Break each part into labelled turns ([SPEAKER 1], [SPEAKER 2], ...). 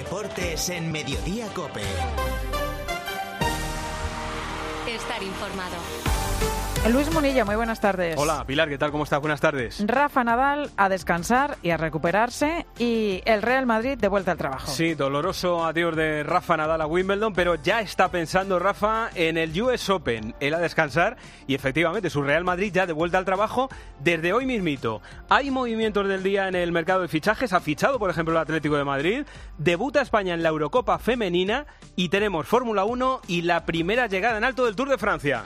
[SPEAKER 1] deportes en Mediodía COPE.
[SPEAKER 2] Estar informado.
[SPEAKER 3] Luis Munilla, muy buenas tardes.
[SPEAKER 4] Hola, Pilar, ¿qué tal? ¿Cómo estás? Buenas tardes.
[SPEAKER 3] Rafa Nadal a descansar y a recuperarse, y el Real Madrid de vuelta al trabajo.
[SPEAKER 4] Sí, doloroso adiós de Rafa Nadal a Wimbledon, pero ya está pensando Rafa en el US Open. Él a descansar y efectivamente su Real Madrid ya de vuelta al trabajo desde hoy mismito. Hay movimientos del día en el mercado de fichajes. Ha fichado, por ejemplo, el Atlético de Madrid. Debuta España en la Eurocopa femenina y tenemos Fórmula 1 y la primera llegada en alto del Tour de Francia.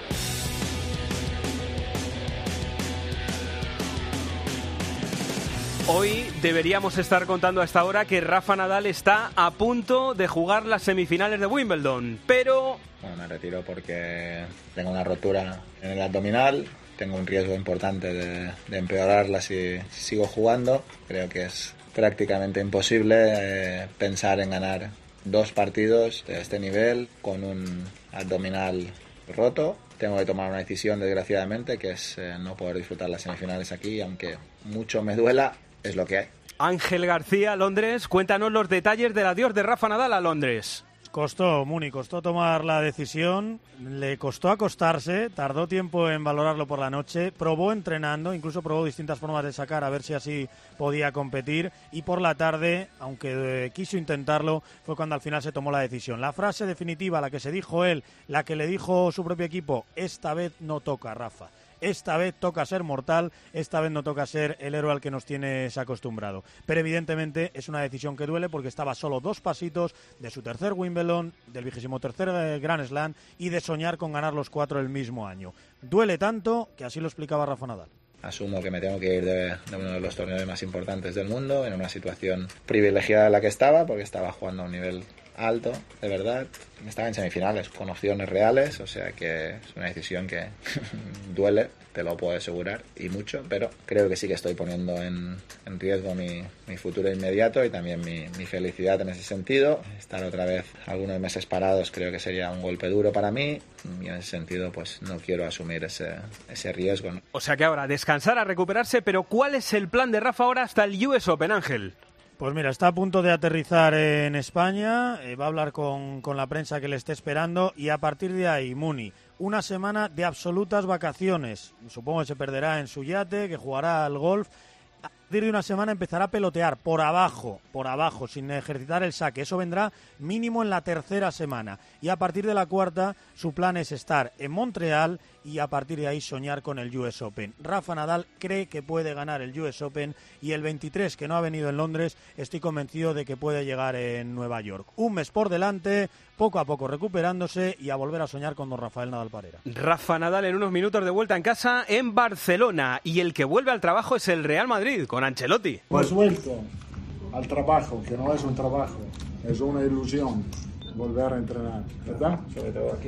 [SPEAKER 4] Hoy deberíamos estar contando a esta hora que Rafa Nadal está a punto de jugar las semifinales de Wimbledon, pero...
[SPEAKER 5] Bueno, me retiro porque tengo una rotura en el abdominal, tengo un riesgo importante de empeorarla si sigo jugando. Creo que es prácticamente imposible pensar en ganar 2 partidos de este nivel con un abdominal roto. Tengo que tomar una decisión, desgraciadamente, que es no poder disfrutar las semifinales aquí, aunque mucho me duela. Es lo que hay.
[SPEAKER 4] Ángel García, Londres, cuéntanos los detalles del adiós de Rafa Nadal a Londres.
[SPEAKER 6] Costó tomar la decisión, le costó acostarse, tardó tiempo en valorarlo por la noche, probó entrenando, incluso probó distintas formas de sacar a ver si así podía competir, y por la tarde, aunque quiso intentarlo, fue cuando al final se tomó la decisión. La frase definitiva, la que se dijo él, la que le dijo su propio equipo: esta vez no toca, Rafa. Esta vez toca ser mortal, esta vez no toca ser el héroe al que nos tienes acostumbrado. Pero evidentemente es una decisión que duele porque estaba solo 2 pasitos de su tercer Wimbledon, del 23º Grand Slam y de soñar con ganar los 4 el mismo año. Duele tanto que así lo explicaba Rafa Nadal.
[SPEAKER 5] Asumo que me tengo que ir de uno de los torneos más importantes del mundo, en una situación privilegiada en la que estaba, porque estaba jugando a un nivel alto, de verdad. Estaba en semifinales con opciones reales, o sea que es una decisión que duele, te lo puedo asegurar, y mucho, pero creo que sí que estoy poniendo en riesgo mi futuro inmediato y también mi felicidad en ese sentido. Estar otra vez algunos meses parados creo que sería un golpe duro para mí, y en ese sentido pues no quiero asumir ese riesgo, ¿no?
[SPEAKER 4] O sea que ahora descansar, a recuperarse, pero ¿cuál es el plan de Rafa ahora hasta el US Open, Ángel?
[SPEAKER 6] Pues mira, está a punto de aterrizar en España, va a hablar con la prensa que le esté esperando, y a partir de ahí, Muni, una semana de absolutas vacaciones. Supongo que se perderá en su yate, que jugará al golf. A partir de una semana empezará a pelotear por abajo, sin ejercitar el saque. Eso vendrá mínimo en la tercera semana. Y a partir de la cuarta, su plan es estar en Montreal y a partir de ahí soñar con el US Open. Rafa Nadal cree que puede ganar el US Open, y el 23, que no ha venido en Londres, estoy convencido de que puede llegar en Nueva York. Un mes por delante, poco a poco recuperándose y a volver a soñar con don Rafael Nadal Parera.
[SPEAKER 4] Rafa Nadal en unos minutos de vuelta en casa en Barcelona, y el que vuelve al trabajo es el Real Madrid con Ancelotti.
[SPEAKER 7] Pues vuelto al trabajo, que no es un trabajo, es una ilusión. Volver a entrenar, ¿verdad? Sobre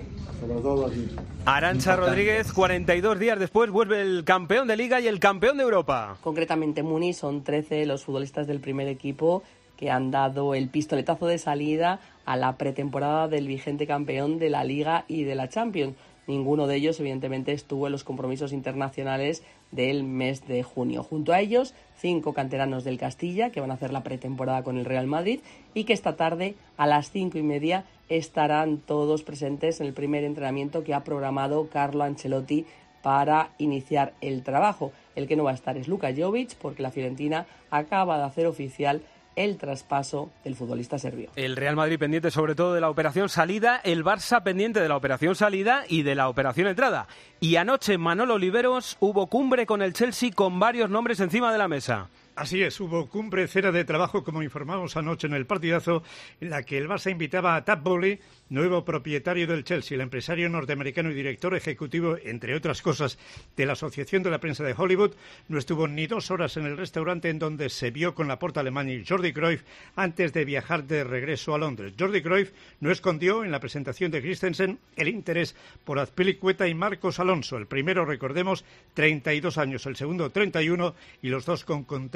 [SPEAKER 7] todo aquí.
[SPEAKER 4] Arantxa Rodríguez, 42 días después, vuelve el campeón de Liga y el campeón de Europa.
[SPEAKER 8] Concretamente, Muni, son 13 los futbolistas del primer equipo que han dado el pistoletazo de salida a la pretemporada del vigente campeón de la Liga y de la Champions. Ninguno de ellos, evidentemente, estuvo en los compromisos internacionales del mes de junio. Junto a ellos, 5 canteranos del Castilla, que van a hacer la pretemporada con el Real Madrid, y que esta tarde, a las 5:30, estarán todos presentes en el primer entrenamiento que ha programado Carlo Ancelotti para iniciar el trabajo. El que no va a estar es Luka Jovic, porque la Fiorentina acaba de hacer oficial el traspaso del futbolista serbio.
[SPEAKER 4] El Real Madrid pendiente sobre todo de la operación salida, el Barça pendiente de la operación salida y de la operación entrada. Y anoche, Manolo Oliveros, hubo cumbre con el Chelsea con varios nombres encima de la mesa.
[SPEAKER 9] Así es, hubo cumbre, cena de trabajo, como informamos anoche en el partidazo, en la que el Barça invitaba a Todd Boehly, nuevo propietario del Chelsea, el empresario norteamericano y director ejecutivo, entre otras cosas, de la Asociación de la Prensa de Hollywood. No estuvo ni 2 horas en el restaurante en donde se vio con Laporta Alemán y Jordi Cruyff antes de viajar de regreso a Londres. Jordi Cruyff no escondió en la presentación de Christensen el interés por Azpilicueta y Marcos Alonso. El primero, recordemos, 32 años, el segundo 31, y los dos con contrato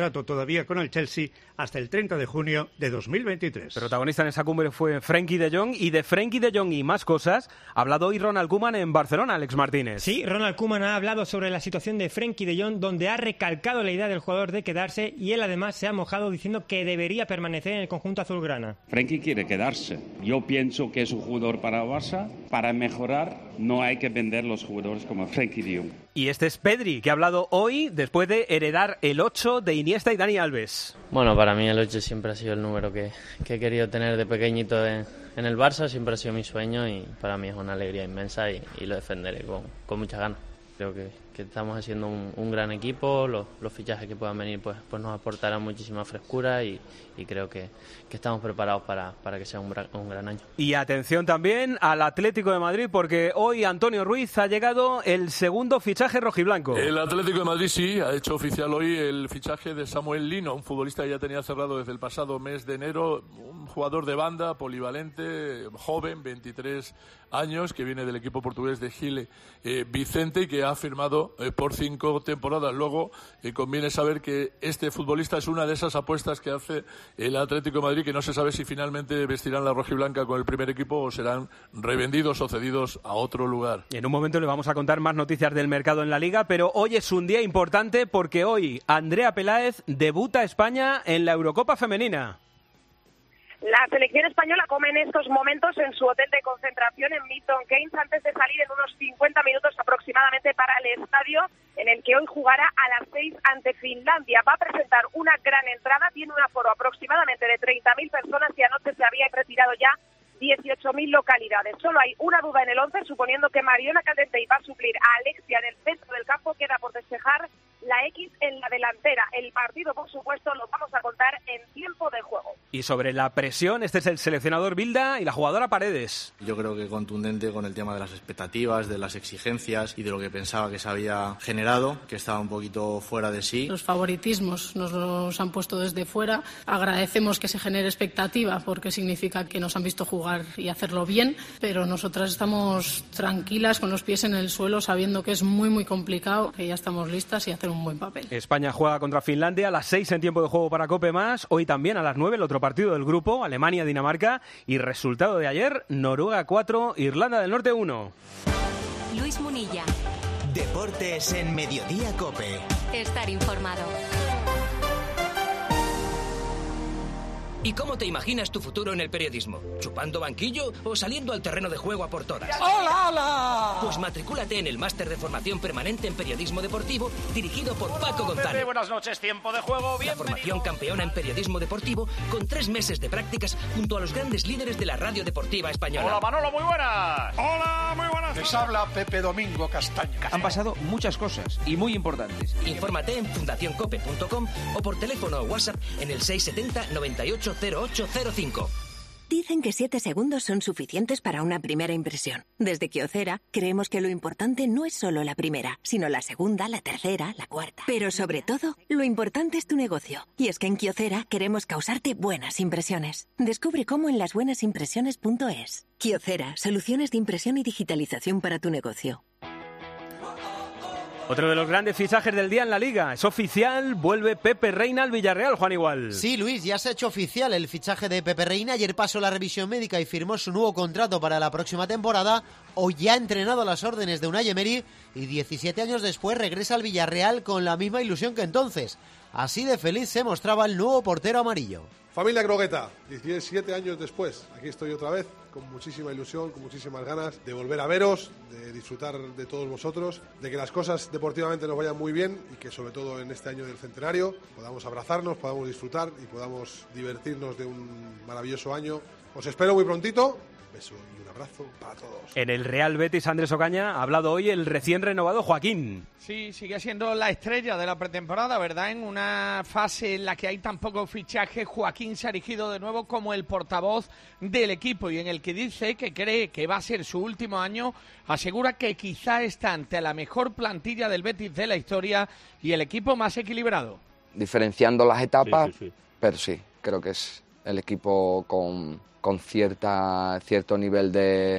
[SPEAKER 9] contrato todavía con el Chelsea hasta el 30 de junio de 2023.
[SPEAKER 4] Protagonista en esa cumbre fue Frenkie de Jong, y de Frenkie de Jong y más cosas ha hablado hoy Ronald Koeman en Barcelona, Alex Martínez.
[SPEAKER 10] Sí, Ronald Koeman ha hablado sobre la situación de Frenkie de Jong, donde ha recalcado la idea del jugador de quedarse, y él además se ha mojado diciendo que debería permanecer en el conjunto azulgrana.
[SPEAKER 11] Frenkie quiere quedarse. Yo pienso que es un jugador para Barça. Para mejorar no hay que vender los jugadores como Frenkie de Jong.
[SPEAKER 4] Y este es Pedri, que ha hablado hoy después de heredar el 8 de Iniesta y Dani Alves.
[SPEAKER 12] Bueno, para mí el 8 siempre ha sido el número que he querido tener de pequeñito en el Barça, siempre ha sido mi sueño y para mí es una alegría inmensa y lo defenderé con muchas ganas. Creo que estamos haciendo un gran equipo, los fichajes que puedan venir pues nos aportarán muchísima frescura y creo que estamos preparados para que sea un gran año.
[SPEAKER 4] Y atención también al Atlético de Madrid, porque hoy Antonio Ruiz ha llegado el segundo fichaje rojiblanco.
[SPEAKER 13] El Atlético de Madrid sí ha hecho oficial hoy el fichaje de Samuel Lino, un futbolista que ya tenía cerrado desde el pasado mes de enero, un jugador de banda, polivalente, joven, 23 años, que viene del equipo portugués de Gil Vicente y que ha firmado por 5 temporadas. Luego conviene saber que este futbolista es una de esas apuestas que hace el Atlético de Madrid, que no se sabe si finalmente vestirán la rojiblanca con el primer equipo o serán revendidos o cedidos a otro lugar.
[SPEAKER 4] Y en un momento le vamos a contar más noticias del mercado en la Liga, pero hoy es un día importante porque hoy Andrea Peláez debuta España en la Eurocopa Femenina.
[SPEAKER 14] La selección española come en estos momentos en su hotel de concentración en Milton Keynes antes de salir en unos 50 minutos aproximadamente para el estadio en el que hoy jugará a las 6 ante Finlandia. Va a presentar una gran entrada, tiene un aforo aproximadamente de 30.000 personas y anoche se había retirado ya 18.000 localidades. Solo hay una duda en el 11, suponiendo que Mariona Caldentey va a suplir a Alexia en el centro del campo. Queda por despejar la X en la delantera. El partido, por supuesto, lo vamos a contar en tiempo de juego.
[SPEAKER 4] Y sobre la presión, este es el seleccionador Bilda y la jugadora Paredes.
[SPEAKER 15] Yo creo que contundente con el tema de las expectativas, de las exigencias y de lo que pensaba que se había generado, que estaba un poquito fuera de sí.
[SPEAKER 16] Los favoritismos nos los han puesto desde fuera. Agradecemos que se genere expectativa porque significa que nos han visto jugar y hacerlo bien, pero nosotras estamos tranquilas con los pies en el suelo sabiendo que es muy muy complicado, que ya estamos listas y hacer un buen papel.
[SPEAKER 4] España juega contra Finlandia a las 6 en tiempo de juego para Cope Más. Hoy también a las 9 el otro partido del grupo, Alemania-Dinamarca, y resultado de ayer, Noruega 4, Irlanda del Norte 1.
[SPEAKER 2] Luis Munilla.
[SPEAKER 1] Deportes en Mediodía Cope.
[SPEAKER 2] Estar informado.
[SPEAKER 17] ¿Y cómo te imaginas tu futuro en el periodismo? ¿Chupando banquillo o saliendo al terreno de juego a por todas?
[SPEAKER 18] ¡Hola, hola!
[SPEAKER 17] Pues matricúlate en el máster de formación permanente en periodismo deportivo dirigido por Paco González.
[SPEAKER 18] Pepe, buenas noches, tiempo de juego,
[SPEAKER 17] bienvenido. La formación campeona en periodismo deportivo con 3 meses de prácticas junto a los grandes líderes de la radio deportiva española.
[SPEAKER 18] Hola, Manolo, muy buenas.
[SPEAKER 19] Hola, muy buenas. Les habla Pepe Domingo Castaño.
[SPEAKER 20] Han pasado muchas cosas y muy importantes.
[SPEAKER 17] Infórmate en fundacioncope.com o por teléfono o WhatsApp en el 670 98 0805.
[SPEAKER 21] Dicen que 7 segundos son suficientes para una primera impresión. Desde Kyocera creemos que lo importante no es solo la primera, sino la segunda, la tercera, la cuarta. Pero sobre todo, lo importante es tu negocio. Y es que en Kyocera queremos causarte buenas impresiones. Descubre cómo en lasbuenasimpresiones.es. Kyocera, soluciones de impresión y digitalización para tu negocio.
[SPEAKER 4] Otro de los grandes fichajes del día en la Liga. Es oficial, vuelve Pepe Reina al Villarreal, Juan Igual.
[SPEAKER 22] Sí, Luis, ya se ha hecho oficial el fichaje de Pepe Reina. Ayer pasó la revisión médica y firmó su nuevo contrato para la próxima temporada. Hoy ya ha entrenado a las órdenes de Unai Emery y 17 años después regresa al Villarreal con la misma ilusión que entonces. Así de feliz se mostraba el nuevo portero amarillo.
[SPEAKER 23] Familia Grogueta, 17 años después, aquí estoy otra vez, con muchísima ilusión, con muchísimas ganas de volver a veros, de disfrutar de todos vosotros, de que las cosas deportivamente nos vayan muy bien y que sobre todo en este año del centenario podamos abrazarnos, podamos disfrutar y podamos divertirnos de un maravilloso año. Os espero muy prontito. Beso y un abrazo para todos.
[SPEAKER 4] En el Real Betis, Andrés Ocaña, ha hablado hoy el recién renovado Joaquín.
[SPEAKER 24] Sí, sigue siendo la estrella de la pretemporada, ¿verdad? En una fase en la que hay tan pocos fichajes, Joaquín se ha erigido de nuevo como el portavoz del equipo y en el que dice que cree que va a ser su último año, asegura que quizá está ante la mejor plantilla del Betis de la historia y el equipo más equilibrado.
[SPEAKER 25] Diferenciando las etapas, pero sí, creo que es el equipo con cierto nivel de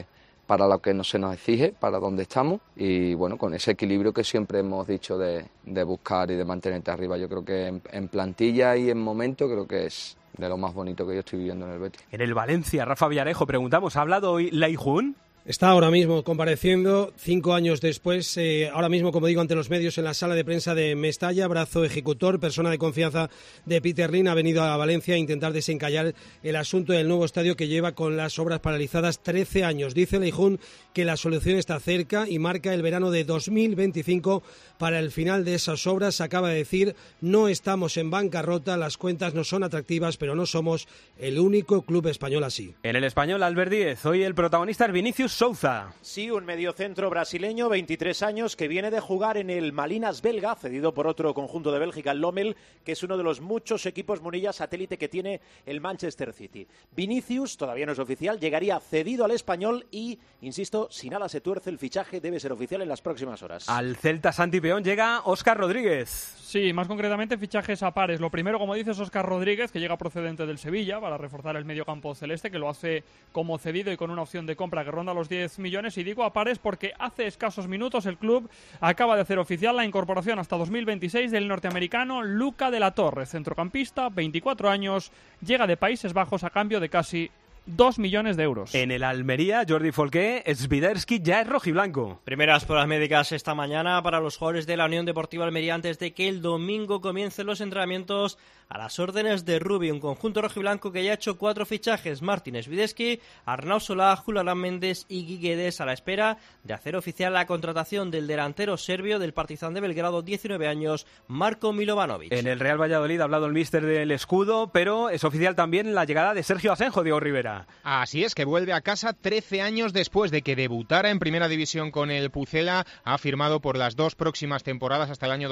[SPEAKER 25] para lo que se nos exige, para donde estamos, y bueno, con ese equilibrio que siempre hemos dicho de buscar y de mantenerte arriba. Yo creo que en plantilla y en momento creo que es de lo más bonito que yo estoy viviendo en el Betis.
[SPEAKER 4] En el Valencia, Rafa Villarejo, preguntamos, ¿ha hablado hoy Layún?
[SPEAKER 3] Está ahora mismo compareciendo, 5 años después, ahora mismo, como digo, ante los medios en la sala de prensa de Mestalla, brazo ejecutor, persona de confianza de Peter Lim, ha venido a Valencia a intentar desencallar el asunto del nuevo estadio que lleva con las obras paralizadas 13 años. Dice Layún que la solución está cerca y marca el verano de 2025 para el final de esas obras. Acaba de decir, no estamos en bancarrota, las cuentas no son atractivas, pero no somos el único club español así.
[SPEAKER 4] En el Español, Albert Díez, hoy el protagonista es Vinicius Souza.
[SPEAKER 5] Sí, un mediocentro brasileño, 23 años, que viene de jugar en el Malinas belga, cedido por otro conjunto de Bélgica, el Lommel, que es uno de los muchos equipos Munilla satélite que tiene el Manchester City. Vinicius, todavía no es oficial, llegaría cedido al Español y, insisto, si nada se tuerce, el fichaje debe ser oficial en las próximas horas.
[SPEAKER 4] Al Celta Santi Peón llega Óscar Rodríguez.
[SPEAKER 6] Sí, más concretamente fichajes a pares. Lo primero, como dices, Óscar Rodríguez, que llega procedente del Sevilla para reforzar el mediocampo celeste, que lo hace como cedido y con una opción de compra que ronda los 10 millones. Y digo a pares porque hace escasos minutos el club acaba de hacer oficial la incorporación hasta 2026 del norteamericano Luca de la Torre, centrocampista, 24 años, llega de Países Bajos a cambio de casi 2 millones de euros.
[SPEAKER 4] En el Almería, Jordi Folqué, Swiderski ya es rojiblanco.
[SPEAKER 7] Primeras pruebas médicas esta mañana para los jugadores de la Unión Deportiva Almería antes de que el domingo comiencen los entrenamientos a las órdenes de Rubi, un conjunto rojiblanco que ya ha hecho 4 fichajes: Martin Swiderski, Arnau Solá, Julián Méndez y Guiguedes, a la espera de hacer oficial la contratación del delantero serbio del Partizan de Belgrado, 19 años, Marko Milovanovic.
[SPEAKER 4] En el Real Valladolid ha hablado el míster del escudo, pero es oficial también la llegada de Sergio Asenjo, Diego Rivera.
[SPEAKER 8] Así es, que vuelve a casa 13 años después de que debutara en Primera División con el Pucela. Ha firmado por las 2 próximas temporadas hasta el año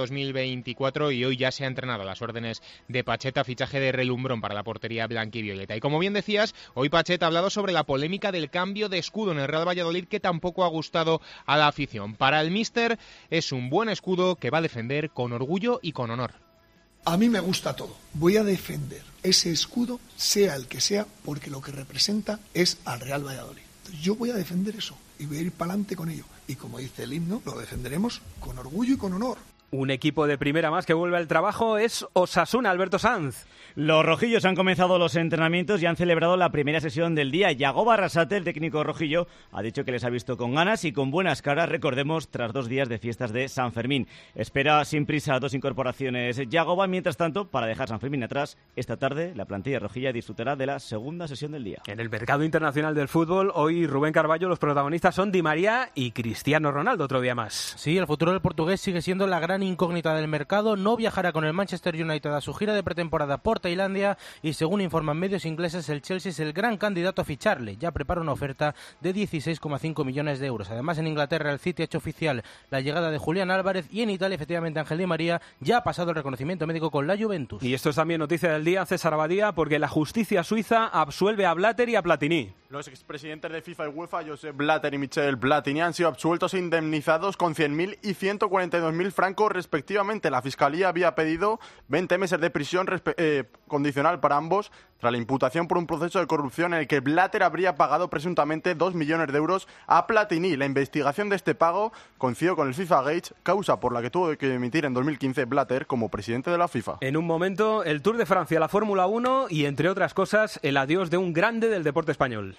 [SPEAKER 8] 2024 y hoy ya se ha entrenado a las órdenes de Pacheta, fichaje de relumbrón para la portería blanquivioleta. Y como bien decías, hoy Pacheta ha hablado sobre la polémica del cambio de escudo en el Real Valladolid, que tampoco ha gustado a la afición. Para el míster es un buen escudo que va a defender con orgullo y con honor.
[SPEAKER 19] A mí me gusta todo. Voy a defender ese escudo, sea el que sea, porque lo que representa es al Real Valladolid. Entonces, yo voy a defender eso y voy a ir para adelante con ello. Y como dice el himno, lo defenderemos con orgullo y con honor.
[SPEAKER 4] Un equipo de primera más que vuelve al trabajo es Osasuna, Alberto Sanz.
[SPEAKER 26] Los rojillos han comenzado los entrenamientos y han celebrado la primera sesión del día. Yagoba Arrasate, el técnico rojillo, ha dicho que les ha visto con ganas y con buenas caras, recordemos, tras 2 días de fiestas de San Fermín. Espera sin prisa 2 incorporaciones Yagoba. Mientras tanto, para dejar San Fermín atrás, esta tarde la plantilla rojilla disfrutará de la segunda sesión del día.
[SPEAKER 4] En el mercado internacional del fútbol, hoy Rubén Carballo, los protagonistas son Di María y Cristiano Ronaldo, otro día más.
[SPEAKER 27] Sí, el futuro del portugués sigue siendo la gran incógnita del mercado. No viajará con el Manchester United a su gira de pretemporada por Tailandia y, según informan medios ingleses, el Chelsea es el gran candidato a ficharle. Ya prepara una oferta de 16,5 millones de euros. Además, en Inglaterra el City ha hecho oficial la llegada de Julián Álvarez y en Italia, efectivamente, Ángel Di María ya ha pasado el reconocimiento médico con la Juventus.
[SPEAKER 4] Y esto es también noticia del día, César Abadía, porque la justicia suiza absuelve a Blatter y a Platini.
[SPEAKER 28] Los expresidentes de FIFA y UEFA, Josep Blatter y Michel Platini, han sido absueltos e indemnizados con 100.000 y 142.000 francos respectivamente. La Fiscalía había pedido 20 meses de prisión condicional para ambos tras la imputación por un proceso de corrupción en el que Blatter habría pagado presuntamente 2 millones de euros a Platini. La investigación de este pago coincidió con el FIFA Gate, causa por la que tuvo que dimitir en 2015 Blatter como presidente de la FIFA.
[SPEAKER 4] En un momento, el Tour de Francia, la Fórmula 1 y, entre otras cosas, el adiós de un grande del deporte español.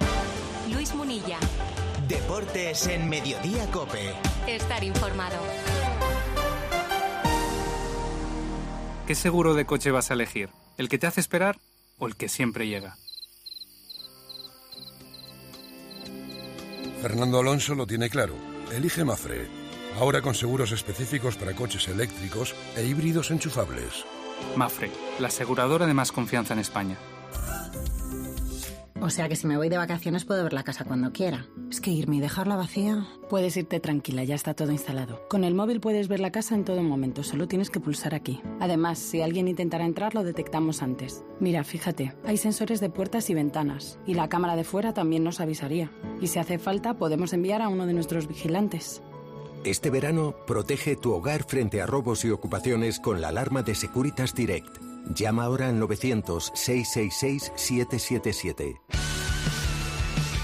[SPEAKER 2] Luis Munilla.
[SPEAKER 1] Deportes en Mediodía COPE.
[SPEAKER 2] Estar informado.
[SPEAKER 29] ¿Qué seguro de coche vas a elegir? ¿El que te hace esperar o el que siempre llega?
[SPEAKER 30] Fernando Alonso lo tiene claro. Elige Mafre. Ahora con seguros específicos para coches eléctricos e híbridos enchufables.
[SPEAKER 29] Mafre, la aseguradora de más confianza en España.
[SPEAKER 31] O sea que si me voy de vacaciones puedo ver la casa cuando quiera. Es que irme y dejarla vacía...
[SPEAKER 32] Puedes irte tranquila, ya está todo instalado. Con el móvil puedes ver la casa en todo momento, solo tienes que pulsar aquí. Además, si alguien intentara entrar, lo detectamos antes. Mira, fíjate, hay sensores de puertas y ventanas. Y la cámara de fuera también nos avisaría. Y si hace falta, podemos enviar a uno de nuestros vigilantes.
[SPEAKER 33] Este verano, protege tu hogar frente a robos y ocupaciones con la alarma de Securitas Direct. Llama ahora al 900-666-777.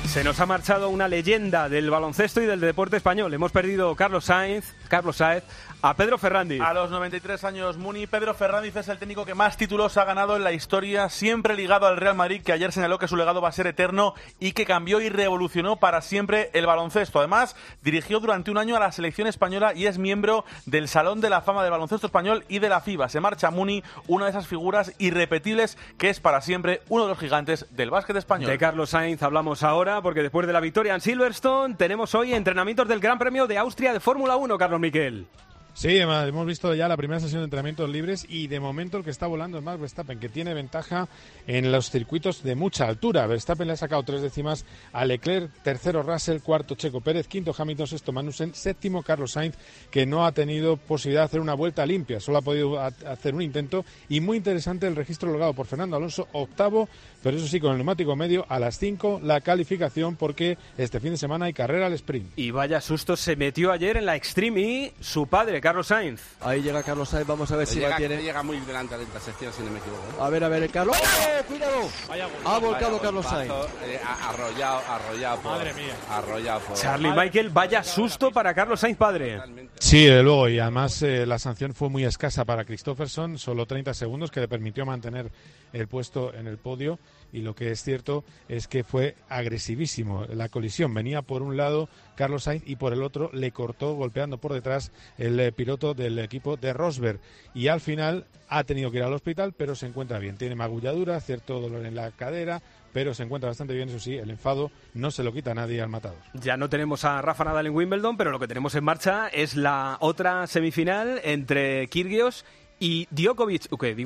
[SPEAKER 4] Se nos ha marchado una leyenda del baloncesto y del deporte español. Hemos perdido Carlos Sainz, a Pedro Ferrandiz.
[SPEAKER 9] A los 93 años, Muni, Pedro Ferrandiz es el técnico que más títulos ha ganado en la historia, siempre ligado al Real Madrid, que ayer señaló que su legado va a ser eterno y que cambió y revolucionó para siempre el baloncesto. Además, dirigió durante un año a la selección española y es miembro del Salón de la Fama del Baloncesto Español y de la FIBA. Se marcha Muni, una de esas figuras irrepetibles que es para siempre uno de los gigantes del básquet español.
[SPEAKER 4] De Carlos Sainz hablamos ahora, porque después de la victoria en Silverstone tenemos hoy entrenamientos del Gran Premio de Austria de Fórmula 1, Carlos Miquel.
[SPEAKER 10] Sí, hemos visto ya la primera sesión de entrenamientos libres y de momento el que está volando es Max Verstappen, que tiene ventaja en los circuitos de mucha altura. Verstappen le ha sacado 3 décimas a Leclerc, tercero Russell, cuarto Checo Pérez, quinto Hamilton, sexto Magnussen, séptimo Carlos Sainz, que no ha tenido posibilidad de hacer una vuelta limpia, solo ha podido hacer un intento. Y muy interesante el registro logrado por Fernando Alonso, octavo, pero eso sí, con el neumático medio, a las 5 la calificación, porque este fin de semana hay carrera al sprint.
[SPEAKER 4] Y vaya susto se metió ayer en la Extreme E su padre, Carlos Sainz.
[SPEAKER 11] Ahí llega Carlos Sainz, vamos a ver si la tiene.
[SPEAKER 12] Llega muy delante de la sección, si no me equivoco.
[SPEAKER 11] A ver, el Carlos. ¡Oh, cuidado! Ha volcado Carlos Sainz.
[SPEAKER 12] Arrollado.
[SPEAKER 10] Madre mía.
[SPEAKER 12] Arrollado.
[SPEAKER 4] Charlie Michael, vaya susto para Carlos Sainz padre.
[SPEAKER 10] Sí, desde luego, y además la sanción fue muy escasa para Christopherson, solo 30 segundos, que le permitió mantener el puesto en el podio. Y lo que es cierto es que fue agresivísimo. La colisión venía por un lado Carlos Sainz y por el otro le cortó golpeando por detrás el piloto del equipo de Rosberg. Y al final ha tenido que ir al hospital, pero se encuentra bien. Tiene magulladura, cierto dolor en la cadera, pero se encuentra bastante bien, eso sí, el enfado no se lo quita a nadie al matador.
[SPEAKER 4] Ya no tenemos a Rafa Nadal en Wimbledon, pero lo que tenemos en marcha es la otra semifinal entre Kyrgios y Djokovic,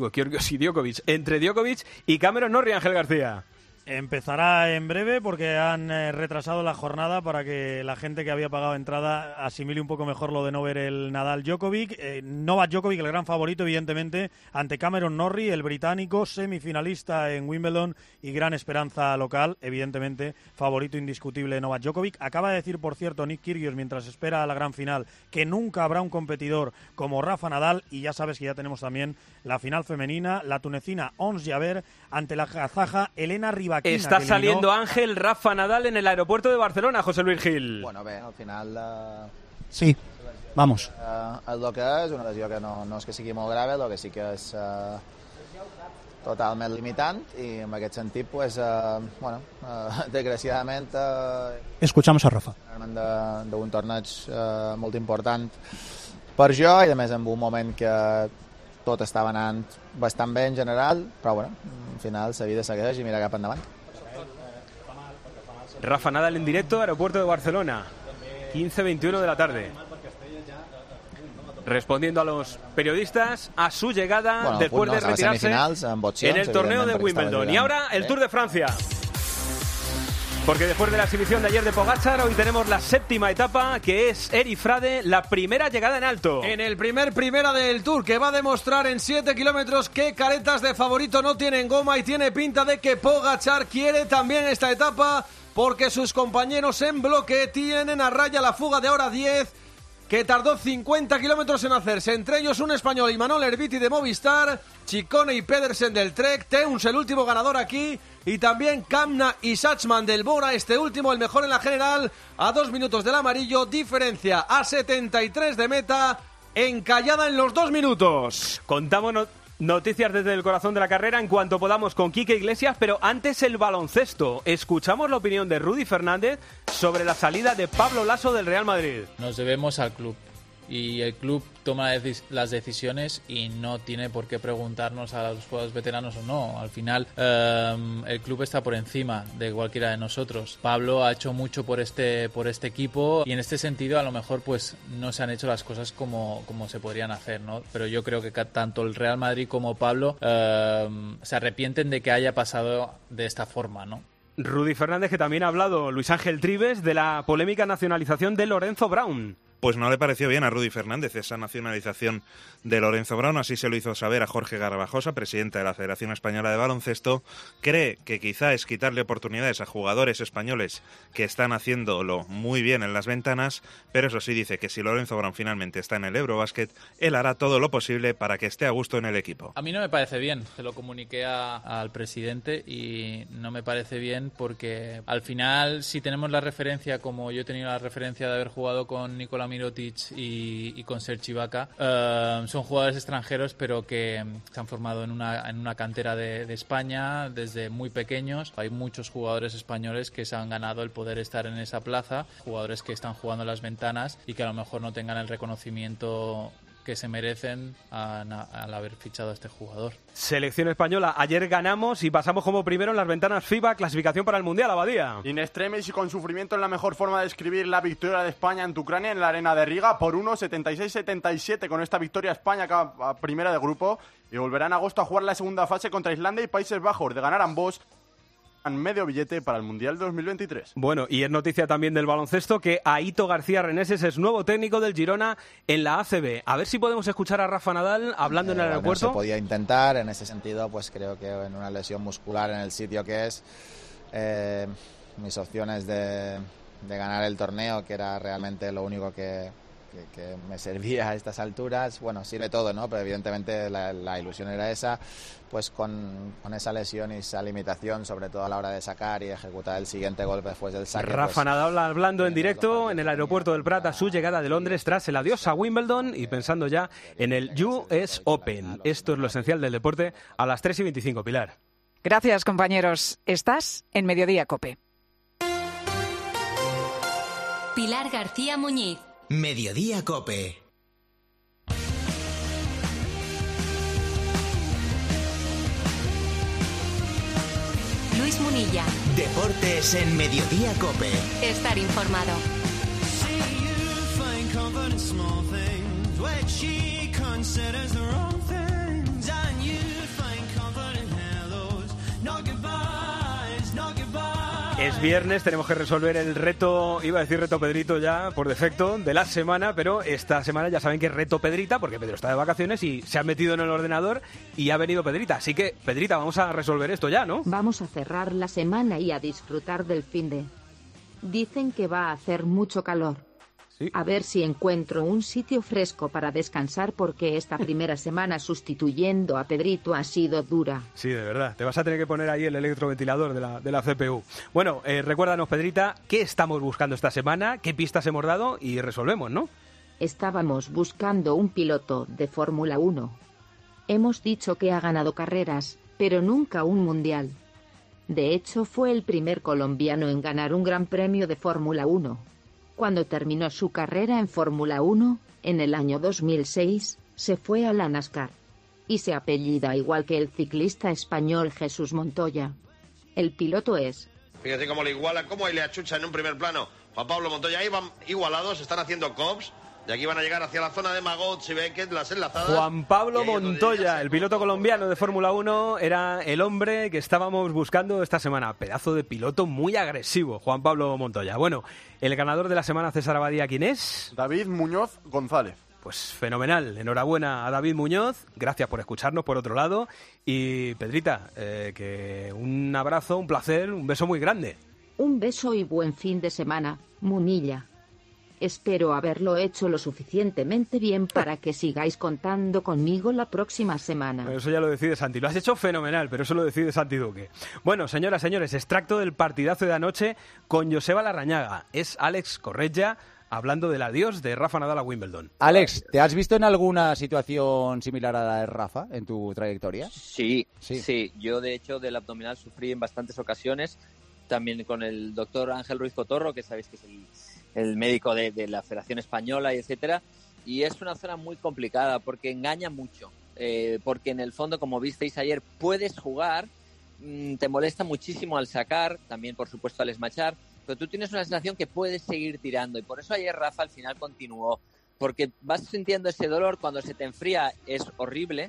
[SPEAKER 4] entre Djokovic y Cameron Norrie, Ángel García.
[SPEAKER 13] Empezará en breve porque han retrasado la jornada para que la gente que había pagado entrada asimile un poco mejor lo de no ver el Nadal-Djokovic. Novak Djokovic, el gran favorito, evidentemente, ante Cameron Norrie, el británico, semifinalista en Wimbledon y gran esperanza local, evidentemente, favorito indiscutible Novak Djokovic. Acaba de decir, por cierto, Nick Kyrgios, mientras espera la gran final, que nunca habrá un competidor como Rafa Nadal, y ya sabes que ya tenemos también la final femenina, la tunecina Ons Jabeur ante la kazaja Elena Rybakina.
[SPEAKER 4] Está saliendo Ángel Rafa Nadal en el aeropuerto de Barcelona, José Luis Gil.
[SPEAKER 14] Bueno, bé, al final...
[SPEAKER 13] Sí, vamos.
[SPEAKER 14] És el que és, una lesió que no és que sigui molt grave, el que sí que és totalment limitant, i en aquest sentit, pues, desgraciadament...
[SPEAKER 13] Escuchamos a Rafa.
[SPEAKER 14] D'un torneig molt important per jo, i a més en un moment que tot estava anant bastant bé en general, però bueno, al final la vida segueix i mira cap endavant.
[SPEAKER 4] Rafa Nadal en directo, aeropuerto de Barcelona, 15:21 de la tarde. Respondiendo a los periodistas a su llegada después de retirarse en el torneo de Wimbledon. Y ahora el Tour de Francia. Porque después de la exhibición de ayer de Pogačar, hoy tenemos la séptima etapa, que es Eric Frade, la primera llegada en alto.
[SPEAKER 15] En el primera del Tour, que va a demostrar en 7 kilómetros que caretas de favorito no tienen goma, y tiene pinta de que Pogačar quiere también esta etapa, porque sus compañeros en bloque tienen a raya la fuga de hora 10, que tardó 50 kilómetros en hacerse, entre ellos un español, Imanol Herbiti de Movistar, Ciccone y Pedersen del Trek, Teuns el último ganador aquí, y también Kamna y Sachsman del Bora, este último el mejor en la general, a 2 minutos del amarillo, diferencia a 73 de meta, encallada en los 2 minutos.
[SPEAKER 4] Contamos noticias desde el corazón de la carrera en cuanto podamos con Quique Iglesias, pero antes el baloncesto. Escuchamos la opinión de Rudy Fernández sobre la salida de Pablo Laso del Real Madrid.
[SPEAKER 16] Nos debemos al club y el club toma las decisiones y no tiene por qué preguntarnos a los jugadores veteranos o no. Al final el club está por encima de cualquiera de nosotros. Pablo ha hecho mucho por este equipo y en este sentido a lo mejor pues no se han hecho las cosas como se podrían hacer, ¿no? Pero yo creo que tanto el Real Madrid como Pablo se arrepienten de que haya pasado de esta forma, ¿no?
[SPEAKER 4] Rudy Fernández, que también ha hablado Luis Ángel Trives de la polémica nacionalización de Lorenzo Brown.
[SPEAKER 3] pues no le pareció bien a Rudy Fernández esa nacionalización de Lorenzo Brown. Así se lo hizo saber a Jorge Garbajosa, presidente de la Federación Española de Baloncesto. Cree que quizá es quitarle oportunidades a jugadores españoles que están haciéndolo muy bien en las ventanas, pero eso sí, dice que si Lorenzo Brown finalmente está en el Eurobasket, él hará todo lo posible para que esté a gusto en el equipo.
[SPEAKER 16] A mí no me parece bien, se lo comuniqué al presidente y no me parece bien porque al final, si tenemos la referencia, como yo he tenido la referencia de haber jugado con Nikola Mirotic y con Serge Ibaka, son jugadores extranjeros pero que se han formado en una cantera de España desde muy pequeños. Hay muchos jugadores españoles que se han ganado el poder estar en esa plaza, jugadores que están jugando en las ventanas y que a lo mejor no tengan el reconocimiento que se merecen al haber fichado a este jugador.
[SPEAKER 4] Selección española, ayer ganamos y pasamos como primero en las ventanas FIBA, clasificación para el Mundial, Abadía.
[SPEAKER 28] In extremis y con sufrimiento, en la mejor forma de escribir la victoria de España ante Ucrania en la arena de Riga por 1-76-77. Con esta victoria España acaba primera de grupo y volverá en agosto a jugar la segunda fase contra Islandia y Países Bajos. De ganar ambos, medio billete para el Mundial 2023.
[SPEAKER 4] Bueno, y es noticia también del baloncesto que Aito García Reneses es nuevo técnico del Girona en la ACB. A ver si podemos escuchar a Rafa Nadal hablando en el aeropuerto.
[SPEAKER 14] Se podía intentar, en ese sentido, pues creo que en una lesión muscular en el sitio que es, mis opciones de ganar el torneo, que era realmente lo único que me servía a estas alturas, bueno, sirve todo, ¿no? Pero evidentemente la ilusión era esa, pues con esa lesión y esa limitación, sobre todo a la hora de sacar y ejecutar el siguiente golpe después del saque.
[SPEAKER 4] Rafa
[SPEAKER 14] pues,
[SPEAKER 4] Nadal hablando en directo en el aeropuerto del Prat a su llegada de Londres tras el adiós a Wimbledon y pensando ya en el US Open. Esto es lo esencial del deporte a las 3:25, Pilar.
[SPEAKER 5] Gracias, compañeros. Estás en Mediodía COPE.
[SPEAKER 2] Pilar García Muñiz.
[SPEAKER 1] Mediodía COPE.
[SPEAKER 2] Luis Munilla.
[SPEAKER 1] Deportes en Mediodía COPE.
[SPEAKER 2] Estar informado.
[SPEAKER 4] Es viernes, tenemos que resolver el reto, iba a decir reto Pedrito ya por defecto, de la semana, pero esta semana ya saben que es reto Pedrita, porque Pedro está de vacaciones y se ha metido en el ordenador y ha venido Pedrita. Así que, Pedrita, vamos a resolver esto ya, ¿no?
[SPEAKER 6] Vamos a cerrar la semana y a disfrutar del finde. Dicen que va a hacer mucho calor.
[SPEAKER 4] Sí.
[SPEAKER 6] A ver si encuentro un sitio fresco para descansar porque esta primera semana sustituyendo a Pedrito ha sido dura.
[SPEAKER 4] Sí, de verdad. Te vas a tener que poner ahí el electroventilador de la CPU. Bueno, recuérdanos, Pedrita, ¿qué estamos buscando esta semana? ¿Qué pistas hemos dado? Y resolvemos, ¿no?
[SPEAKER 6] Estábamos buscando un piloto de Fórmula 1. Hemos dicho que ha ganado carreras, pero nunca un mundial. De hecho, fue el primer colombiano en ganar un gran premio de Fórmula 1. Cuando terminó su carrera en Fórmula 1, en el año 2006, se fue a la NASCAR. Y se apellida igual que el ciclista español Jesús Montoya. El piloto es...
[SPEAKER 7] Fíjate cómo le iguala, cómo le achucha en un primer plano. Juan Pablo Montoya, ahí van igualados, están haciendo cops. De aquí van a llegar hacia la zona de Magot, y Beckett, las enlazadas.
[SPEAKER 4] Juan Pablo Montoya, el piloto colombiano de Fórmula 1, era el hombre que estábamos buscando esta semana. Pedazo de piloto muy agresivo, Juan Pablo Montoya. Bueno, el ganador de la semana, César Abadía, ¿quién es?
[SPEAKER 28] David Muñoz González.
[SPEAKER 4] Pues fenomenal, enhorabuena a David Muñoz, gracias por escucharnos por otro lado. Y Pedrita, que un abrazo, un placer, un beso muy grande.
[SPEAKER 6] Un beso y buen fin de semana, Munilla. Espero haberlo hecho lo suficientemente bien para que sigáis contando conmigo la próxima semana.
[SPEAKER 4] Eso ya lo decide Santi. Lo has hecho fenomenal, pero eso lo decide Santi Duque. Bueno, señoras, señores, extracto del partidazo de anoche con Joseba Larrañaga. Es Alex Corretja hablando del adiós de Rafa Nadal a Wimbledon.
[SPEAKER 8] Alex, ¿te has visto en alguna situación similar a la de Rafa en tu trayectoria?
[SPEAKER 17] Sí. Yo, de hecho, del abdominal sufrí en bastantes ocasiones. También con el doctor Ángel Ruiz Cotorro, que sabéis que es el médico de la Federación Española, y etcétera. Y es una zona muy complicada porque engaña mucho. Porque en el fondo, como visteis ayer, puedes jugar, te molesta muchísimo al sacar, también por supuesto al esmachar, pero tú tienes una sensación que puedes seguir tirando. Y por eso ayer Rafa al final continuó. Porque vas sintiendo ese dolor, cuando se te enfría es horrible,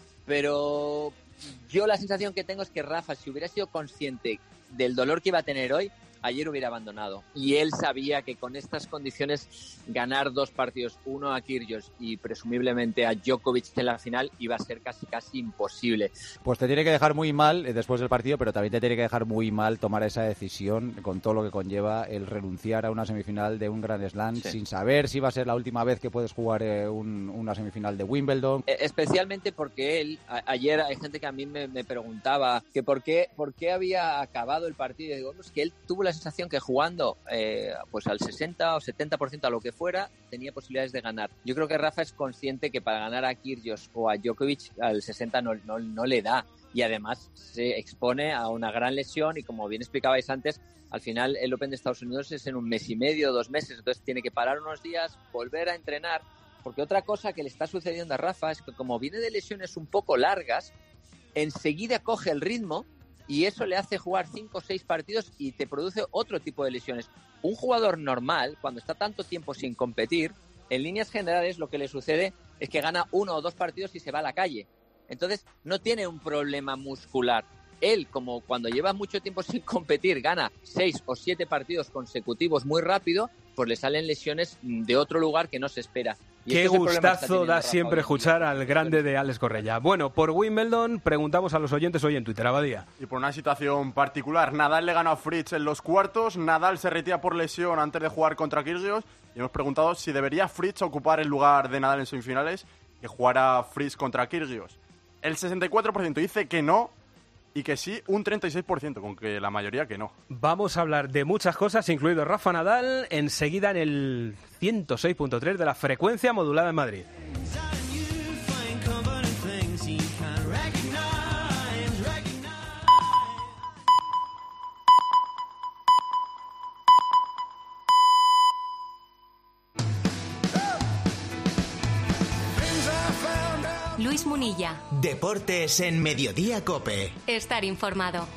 [SPEAKER 17] pero yo la sensación que tengo es que Rafa, si hubiera sido consciente del dolor que iba a tener hoy, ayer hubiera abandonado. Y él sabía que con estas condiciones ganar 2 partidos, uno a Kyrgios y presumiblemente a Djokovic en la final, iba a ser casi imposible.
[SPEAKER 8] Pues te tiene que dejar muy mal después del partido, pero también te tiene que dejar muy mal tomar esa decisión con todo lo que conlleva el renunciar a una semifinal de un Grand Slam sin saber si va a ser la última vez que puedes jugar una semifinal de Wimbledon.
[SPEAKER 17] Especialmente porque él, ayer hay gente que a mí me preguntaba que por qué había acabado el partido. Y digo, pues que él tuvo la sensación que jugando pues al 60 o 70% a lo que fuera, tenía posibilidades de ganar. Yo creo que Rafa es consciente que para ganar a Kyrgios o a Djokovic al 60 no le da. Y además se expone a una gran lesión y, como bien explicabais antes, al final el Open de Estados Unidos es en 1 mes y medio, 2 meses, entonces tiene que parar unos días, volver a entrenar, porque otra cosa que le está sucediendo a Rafa es que como viene de lesiones un poco largas, enseguida coge el ritmo y eso le hace jugar 5 o 6 partidos y te produce otro tipo de lesiones. Un jugador normal, cuando está tanto tiempo sin competir, en líneas generales lo que le sucede es que gana 1 o 2 partidos y se va a la calle. Entonces no tiene un problema muscular. Él, como cuando lleva mucho tiempo sin competir, gana 6 o 7 partidos consecutivos muy rápido, pues le salen lesiones de otro lugar que no se espera. Y
[SPEAKER 4] qué gustazo da siempre escuchar al grande de Alex Correia. Bueno, por Wimbledon preguntamos a los oyentes hoy en Twitter, Abadía.
[SPEAKER 28] Y por una situación particular, Nadal le ganó a Fritz en los cuartos, Nadal se retira por lesión antes de jugar contra Kyrgios y hemos preguntado si debería Fritz ocupar el lugar de Nadal en semifinales y jugar Fritz contra Kyrgios. El 64% dice que no y que sí un 36%, con que la mayoría que no.
[SPEAKER 4] Vamos a hablar de muchas cosas, incluido Rafa Nadal, enseguida en el 106.3 de la frecuencia modulada en Madrid.
[SPEAKER 2] Luis Munilla.
[SPEAKER 1] Deportes en Mediodía COPE.
[SPEAKER 2] Estar informado.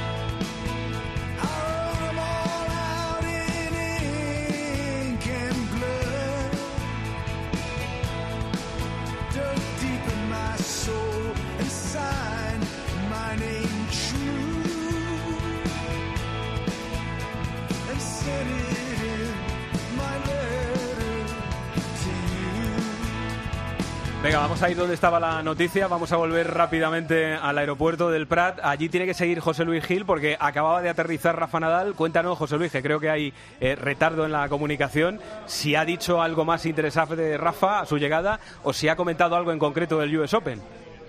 [SPEAKER 4] Venga, vamos a ir donde estaba la noticia, vamos a volver rápidamente al aeropuerto del Prat. Allí tiene que seguir José Luis Gil porque acababa de aterrizar Rafa Nadal. Cuéntanos, José Luis, que creo que hay retardo en la comunicación, si ha dicho algo más interesante de Rafa a su llegada o si ha comentado algo en concreto del US Open.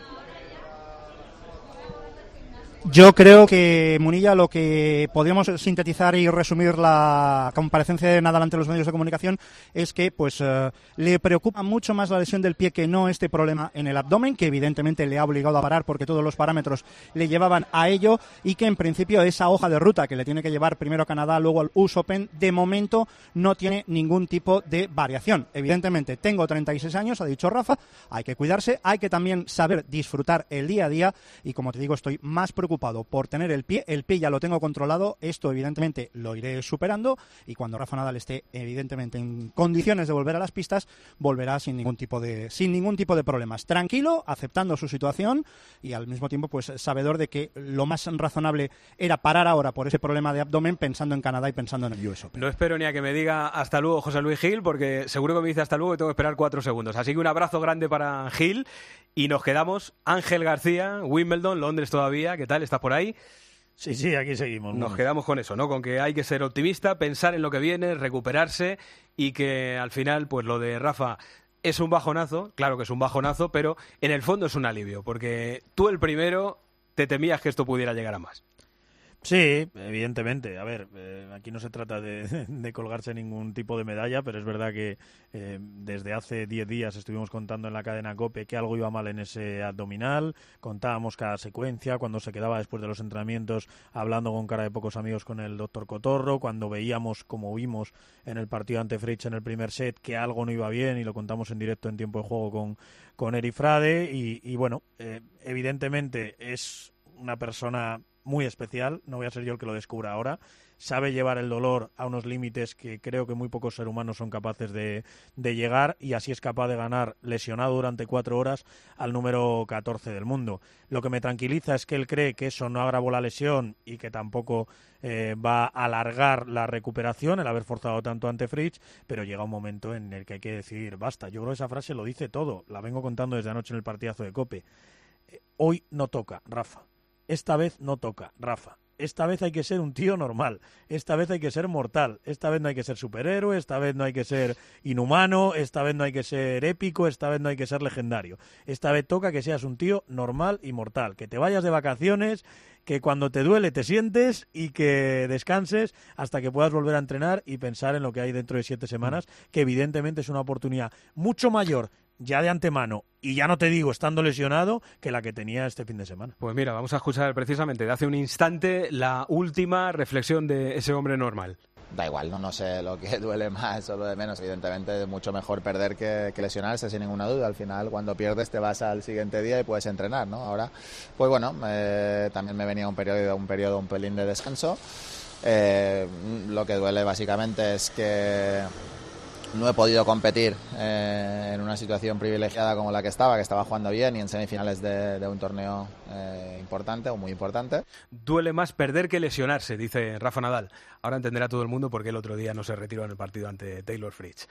[SPEAKER 18] Yo creo que, Munilla, lo que podríamos sintetizar y resumir la comparecencia de Nadal ante los medios de comunicación es que pues le preocupa mucho más la lesión del pie que no este problema en el abdomen, que evidentemente le ha obligado a parar porque todos los parámetros le llevaban a ello, y que en principio esa hoja de ruta que le tiene que llevar primero a Canadá, luego al US Open, de momento no tiene ningún tipo de variación. Evidentemente, tengo 36 años, ha dicho Rafa, hay que cuidarse, hay que también saber disfrutar el día a día, y como te digo, estoy más preocupado por tener el pie ya lo tengo controlado, esto evidentemente lo iré superando, y cuando Rafa Nadal esté evidentemente en condiciones de volver a las pistas, volverá sin ningún tipo de problemas, tranquilo, aceptando su situación y al mismo tiempo pues sabedor de que lo más razonable era parar ahora por ese problema de abdomen, pensando en Canadá y pensando en el US Open.
[SPEAKER 4] No espero ni a que me diga hasta luego José Luis Gil, porque seguro que me dice hasta luego y tengo que esperar 4 segundos, así que un abrazo grande para Gil. Y nos quedamos, Ángel García, Wimbledon, Londres todavía, ¿qué tal? ¿Estás por ahí?
[SPEAKER 13] Sí, aquí seguimos.
[SPEAKER 4] Nos quedamos con eso, ¿no? Con que hay que ser optimista, pensar en lo que viene, recuperarse, y que al final, pues lo de Rafa es un bajonazo, claro que es un bajonazo, pero en el fondo es un alivio, porque tú el primero te temías que esto pudiera llegar a más.
[SPEAKER 13] Sí, evidentemente. A ver, aquí no se trata de colgarse ningún tipo de medalla, pero es verdad que desde hace 10 días estuvimos contando en la cadena COPE que algo iba mal en ese abdominal, contábamos cada secuencia, cuando se quedaba después de los entrenamientos hablando con cara de pocos amigos con el doctor Cotorro, cuando veíamos, como vimos en el partido ante Fritz en el primer set, que algo no iba bien, y lo contamos en directo en tiempo de juego con Eri Frade, y bueno, evidentemente es una persona muy especial, no voy a ser yo el que lo descubra ahora, sabe llevar el dolor a unos límites que creo que muy pocos seres humanos son capaces de llegar, y así es capaz de ganar lesionado durante 4 horas al número 14 del mundo. Lo que me tranquiliza es que él cree que eso no agravó la lesión y que tampoco va a alargar la recuperación el haber forzado tanto ante Fritz, pero llega un momento en el que hay que decidir basta. Yo creo que esa frase lo dice todo, la vengo contando desde anoche en el partidazo de COPE. Hoy no toca, Rafa. Esta vez no toca, Rafa. Esta vez hay que ser un tío normal, esta vez hay que ser mortal, esta vez no hay que ser superhéroe, esta vez no hay que ser inhumano, esta vez no hay que ser épico, esta vez no hay que ser legendario. Esta vez toca que seas un tío normal y mortal, que te vayas de vacaciones, que cuando te duele te sientes y que descanses hasta que puedas volver a entrenar y pensar en lo que hay dentro de 7 semanas, que evidentemente es una oportunidad mucho mayor ya de antemano, y ya no te digo estando lesionado, que la que tenía este fin de semana.
[SPEAKER 4] Pues mira, vamos a escuchar precisamente de hace un instante la última reflexión de ese hombre normal.
[SPEAKER 14] Da igual, no sé lo que duele más o lo de menos. Evidentemente es mucho mejor perder que lesionarse, sin ninguna duda. Al final, cuando pierdes te vas al siguiente día y puedes entrenar, ¿no? Ahora, pues bueno, también me venía un periodo un pelín de descanso. Lo que duele básicamente es que no he podido competir en una situación privilegiada como la que estaba jugando bien y en semifinales de un torneo importante o muy importante.
[SPEAKER 4] Duele más perder que lesionarse, dice Rafa Nadal. Ahora entenderá todo el mundo por qué el otro día no se retiró en el partido ante Taylor Fritz.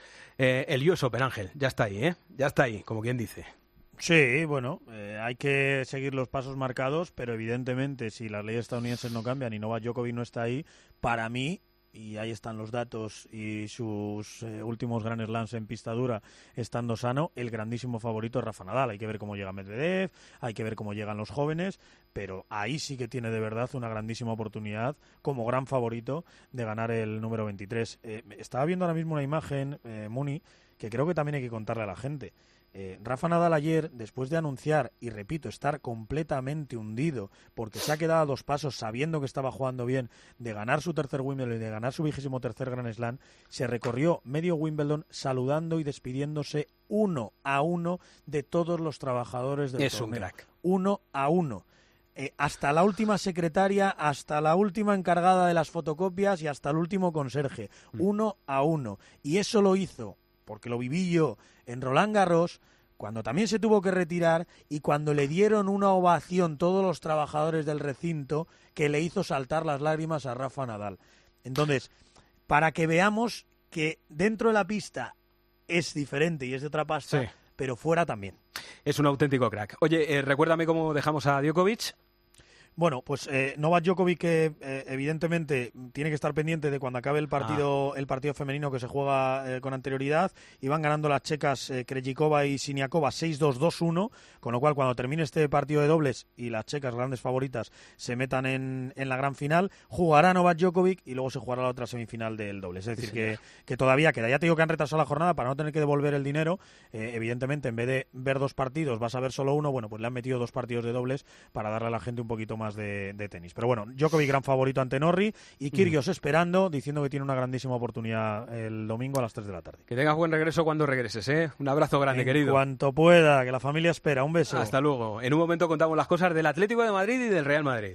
[SPEAKER 4] El US Open, Ángel, ya está ahí, ¿eh? Ya está ahí, como quien dice.
[SPEAKER 13] Sí, bueno, hay que seguir los pasos marcados, pero evidentemente si las leyes estadounidenses no cambian y Novak Djokovic no está ahí, para mí, y ahí están los datos y sus últimos Grand Slams en pista dura estando sano, el grandísimo favorito es Rafa Nadal. Hay que ver cómo llega Medvedev, hay que ver cómo llegan los jóvenes, pero ahí sí que tiene de verdad una grandísima oportunidad como gran favorito de ganar el número 23. Estaba viendo ahora mismo una imagen, Muni, que creo que también hay que contarle a la gente. Rafa Nadal ayer, después de anunciar, y repito, estar completamente hundido, porque se ha quedado a 2 pasos sabiendo que estaba jugando bien, de ganar su tercer Wimbledon y de ganar su 23º Grand Slam, se recorrió medio Wimbledon saludando y despidiéndose 1 a 1 de todos los trabajadores del torneo.
[SPEAKER 4] Es un crack.
[SPEAKER 13] 1 a 1. Hasta la última secretaria, hasta la última encargada de las fotocopias y hasta el último conserje. 1 a 1. Y eso lo hizo, porque lo viví yo, en Roland Garros, cuando también se tuvo que retirar y cuando le dieron una ovación todos los trabajadores del recinto que le hizo saltar las lágrimas a Rafa Nadal. Entonces, para que veamos que dentro de la pista es diferente y es de otra pasta, sí, pero fuera también.
[SPEAKER 4] Es un auténtico crack. Oye, recuérdame cómo dejamos a Djokovic.
[SPEAKER 13] Bueno, pues Novak Djokovic, que evidentemente tiene que estar pendiente de cuando acabe el partido femenino que se juega con anterioridad, y van ganando las checas Krejcikova y Siniakova 6-2, 2-1, con lo cual cuando termine este partido de dobles y las checas grandes favoritas se metan en la gran final, jugará Novak Djokovic y luego se jugará la otra semifinal del dobles. Es decir, que todavía queda. Ya te digo que han retrasado la jornada para no tener que devolver el dinero. Evidentemente, en vez de ver 2 partidos vas a ver solo uno. Bueno, pues le han metido 2 partidos de dobles para darle a la gente un poquito más de tenis. Pero bueno, Djokovic gran favorito ante Norrie y Kyrgios esperando, diciendo que tiene una grandísima oportunidad el domingo a las 3 de la tarde.
[SPEAKER 4] Que tengas buen regreso cuando regreses, ¿eh? Un abrazo grande, querido.
[SPEAKER 13] En cuanto pueda, que la familia espera. Un beso.
[SPEAKER 4] Hasta luego. En un momento contamos las cosas del Atlético de Madrid y del Real Madrid.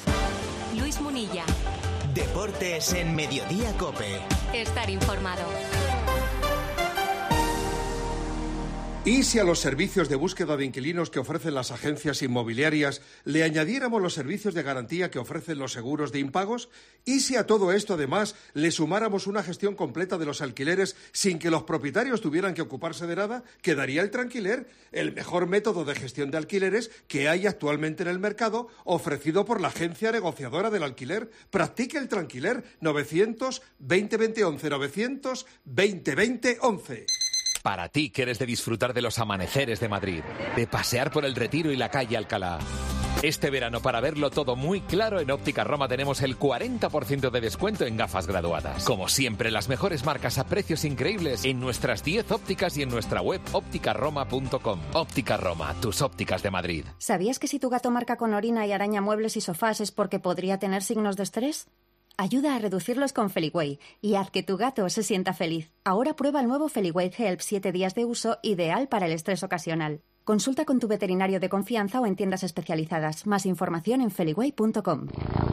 [SPEAKER 2] Luis Munilla.
[SPEAKER 1] Deportes en Mediodía COPE.
[SPEAKER 2] Estar informado.
[SPEAKER 19] ¿Y si a los servicios de búsqueda de inquilinos que ofrecen las agencias inmobiliarias le añadiéramos los servicios de garantía que ofrecen los seguros de impagos? ¿Y si a todo esto, además, le sumáramos una gestión completa de los alquileres sin que los propietarios tuvieran que ocuparse de nada? Quedaría el Tranquiler, el mejor método de gestión de alquileres que hay actualmente en el mercado, ofrecido por la agencia negociadora del alquiler. Practique el Tranquiler. 900 20 20 11 900 20 20 11.
[SPEAKER 20] Para ti que eres de disfrutar de los amaneceres de Madrid, de pasear por el Retiro y la calle Alcalá. Este verano, para verlo todo muy claro, en Óptica Roma tenemos el 40% de descuento en gafas graduadas. Como siempre, las mejores marcas a precios increíbles en nuestras 10 ópticas y en nuestra web ópticaroma.com. Óptica Roma, tus ópticas de Madrid.
[SPEAKER 21] ¿Sabías que si tu gato marca con orina y araña muebles y sofás es porque podría tener signos de estrés? Ayuda a reducirlos con Feliway y haz que tu gato se sienta feliz. Ahora prueba el nuevo Feliway Help 7 días de uso, ideal para el estrés ocasional. Consulta con tu veterinario de confianza o en tiendas especializadas. Más información en feliway.com.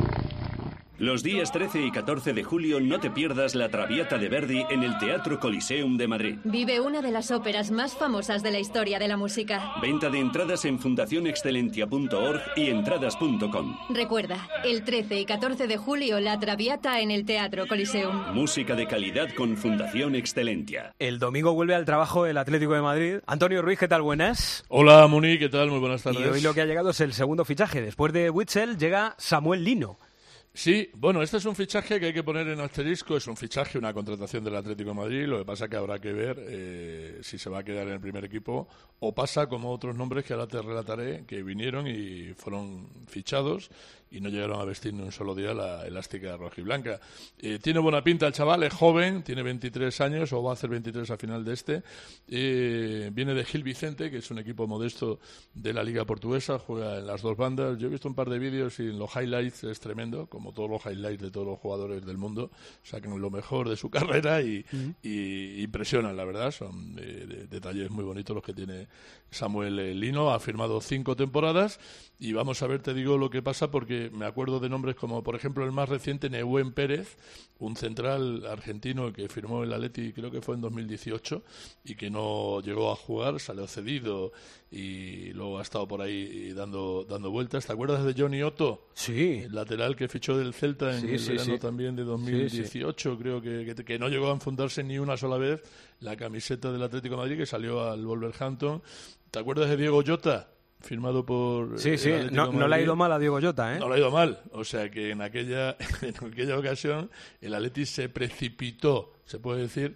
[SPEAKER 9] Los días 13 y 14 de julio no te pierdas La Traviata de Verdi en el Teatro Coliseum de Madrid.
[SPEAKER 2] Vive una de las óperas más famosas de la historia de la música.
[SPEAKER 9] Venta de entradas en fundacionexcelentia.org y entradas.com.
[SPEAKER 2] Recuerda, el 13 y 14 de julio La Traviata en el Teatro Coliseum.
[SPEAKER 9] Música de calidad con Fundación Excelentia.
[SPEAKER 4] El domingo vuelve al trabajo el Atlético de Madrid. Antonio Ruiz, ¿qué tal? Buenas.
[SPEAKER 11] Hola, Muni, ¿qué tal? Muy buenas tardes.
[SPEAKER 4] Y hoy lo que ha llegado es el segundo fichaje. Después de Witsel llega Samuel Lino.
[SPEAKER 11] Sí, bueno, este es un fichaje que hay que poner en asterisco, es un fichaje, una contratación del Atlético de Madrid, lo que pasa que habrá que ver si se va a quedar en el primer equipo o pasa como otros nombres que ahora te relataré, que vinieron y fueron fichados y no llegaron a vestir ni un solo día la elástica rojiblanca. Tiene buena pinta el chaval, es joven, tiene 23 años o va a hacer 23 a final de este. Viene de Gil Vicente, que es un equipo modesto de la Liga Portuguesa, juega en las dos bandas. Yo he visto un par de vídeos y en los highlights es tremendo, como todos los highlights de todos los jugadores del mundo, sacan lo mejor de su carrera y impresionan, la verdad. Son detalles muy bonitos los que tiene Samuel Lino. Ha firmado 5 temporadas y vamos a ver, te digo lo que pasa, porque me acuerdo de nombres como, por ejemplo, el más reciente, Nehuen Pérez, un central argentino que firmó el Atleti, creo que fue en 2018, y que no llegó a jugar, salió cedido y luego ha estado por ahí dando vueltas. ¿Te acuerdas de Johnny Otto?
[SPEAKER 4] Sí.
[SPEAKER 11] El lateral que fichó del Celta en el verano también de 2018, creo que no llegó a enfundarse ni una sola vez la camiseta del Atlético de Madrid, que salió al Wolverhampton. ¿Te acuerdas de Diego Jota? Firmado por...
[SPEAKER 4] no le ha ido mal a Diego Jota, ¿eh?
[SPEAKER 11] No le ha ido mal, o sea que en aquella ocasión el Atleti se precipitó, se puede decir,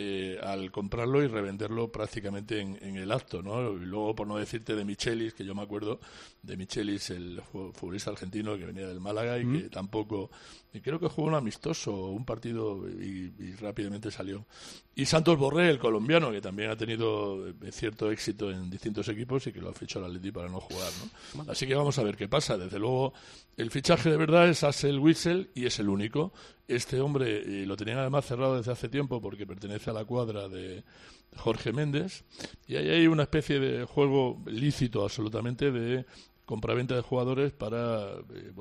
[SPEAKER 11] al comprarlo y revenderlo prácticamente en el acto, ¿no? Y luego, por no decirte de Michelis, que yo me acuerdo de Michelis, el futbolista argentino que venía del Málaga y que tampoco... Y creo que jugó un amistoso, un partido y rápidamente salió. Y Santos Borré, el colombiano, que también ha tenido cierto éxito en distintos equipos y que lo ha fichado el Atleti para no jugar, ¿no? Así que vamos a ver qué pasa. Desde luego, el fichaje de verdad es Axel Witsel y es el único. Este hombre lo tenían además cerrado desde hace tiempo porque pertenece a la cuadra de Jorge Méndez y ahí hay una especie de juego lícito absolutamente de compraventa de jugadores para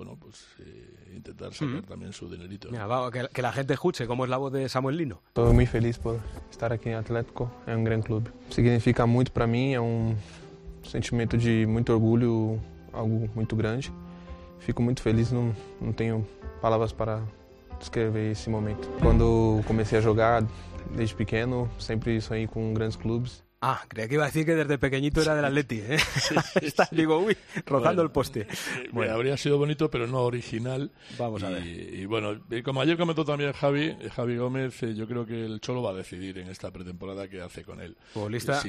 [SPEAKER 11] intentar sacar también su dinerito.
[SPEAKER 4] Mira, que la gente escuche cómo es la voz de Samuel Lino.
[SPEAKER 22] Estou muito feliz por estar aqui em Atlético, é grande clube. Significa muito para mim, é sentimento de muito orgulho, algo muito grande. Fico muito feliz, não tenho palavras para descrever esse momento. Quando comecei a jogar desde pequeno, sempre sonhei com grandes clubes.
[SPEAKER 4] Ah, creía que iba a decir que desde pequeñito era del Atleti, ¿eh? Digo, rozando el poste.
[SPEAKER 11] Bueno, habría sido bonito, pero no original.
[SPEAKER 4] Vamos a ver.
[SPEAKER 11] Y bueno, como ayer comentó también Javi Gómez, yo creo que el Cholo va a decidir en esta pretemporada qué hace con él.
[SPEAKER 4] Futbolista...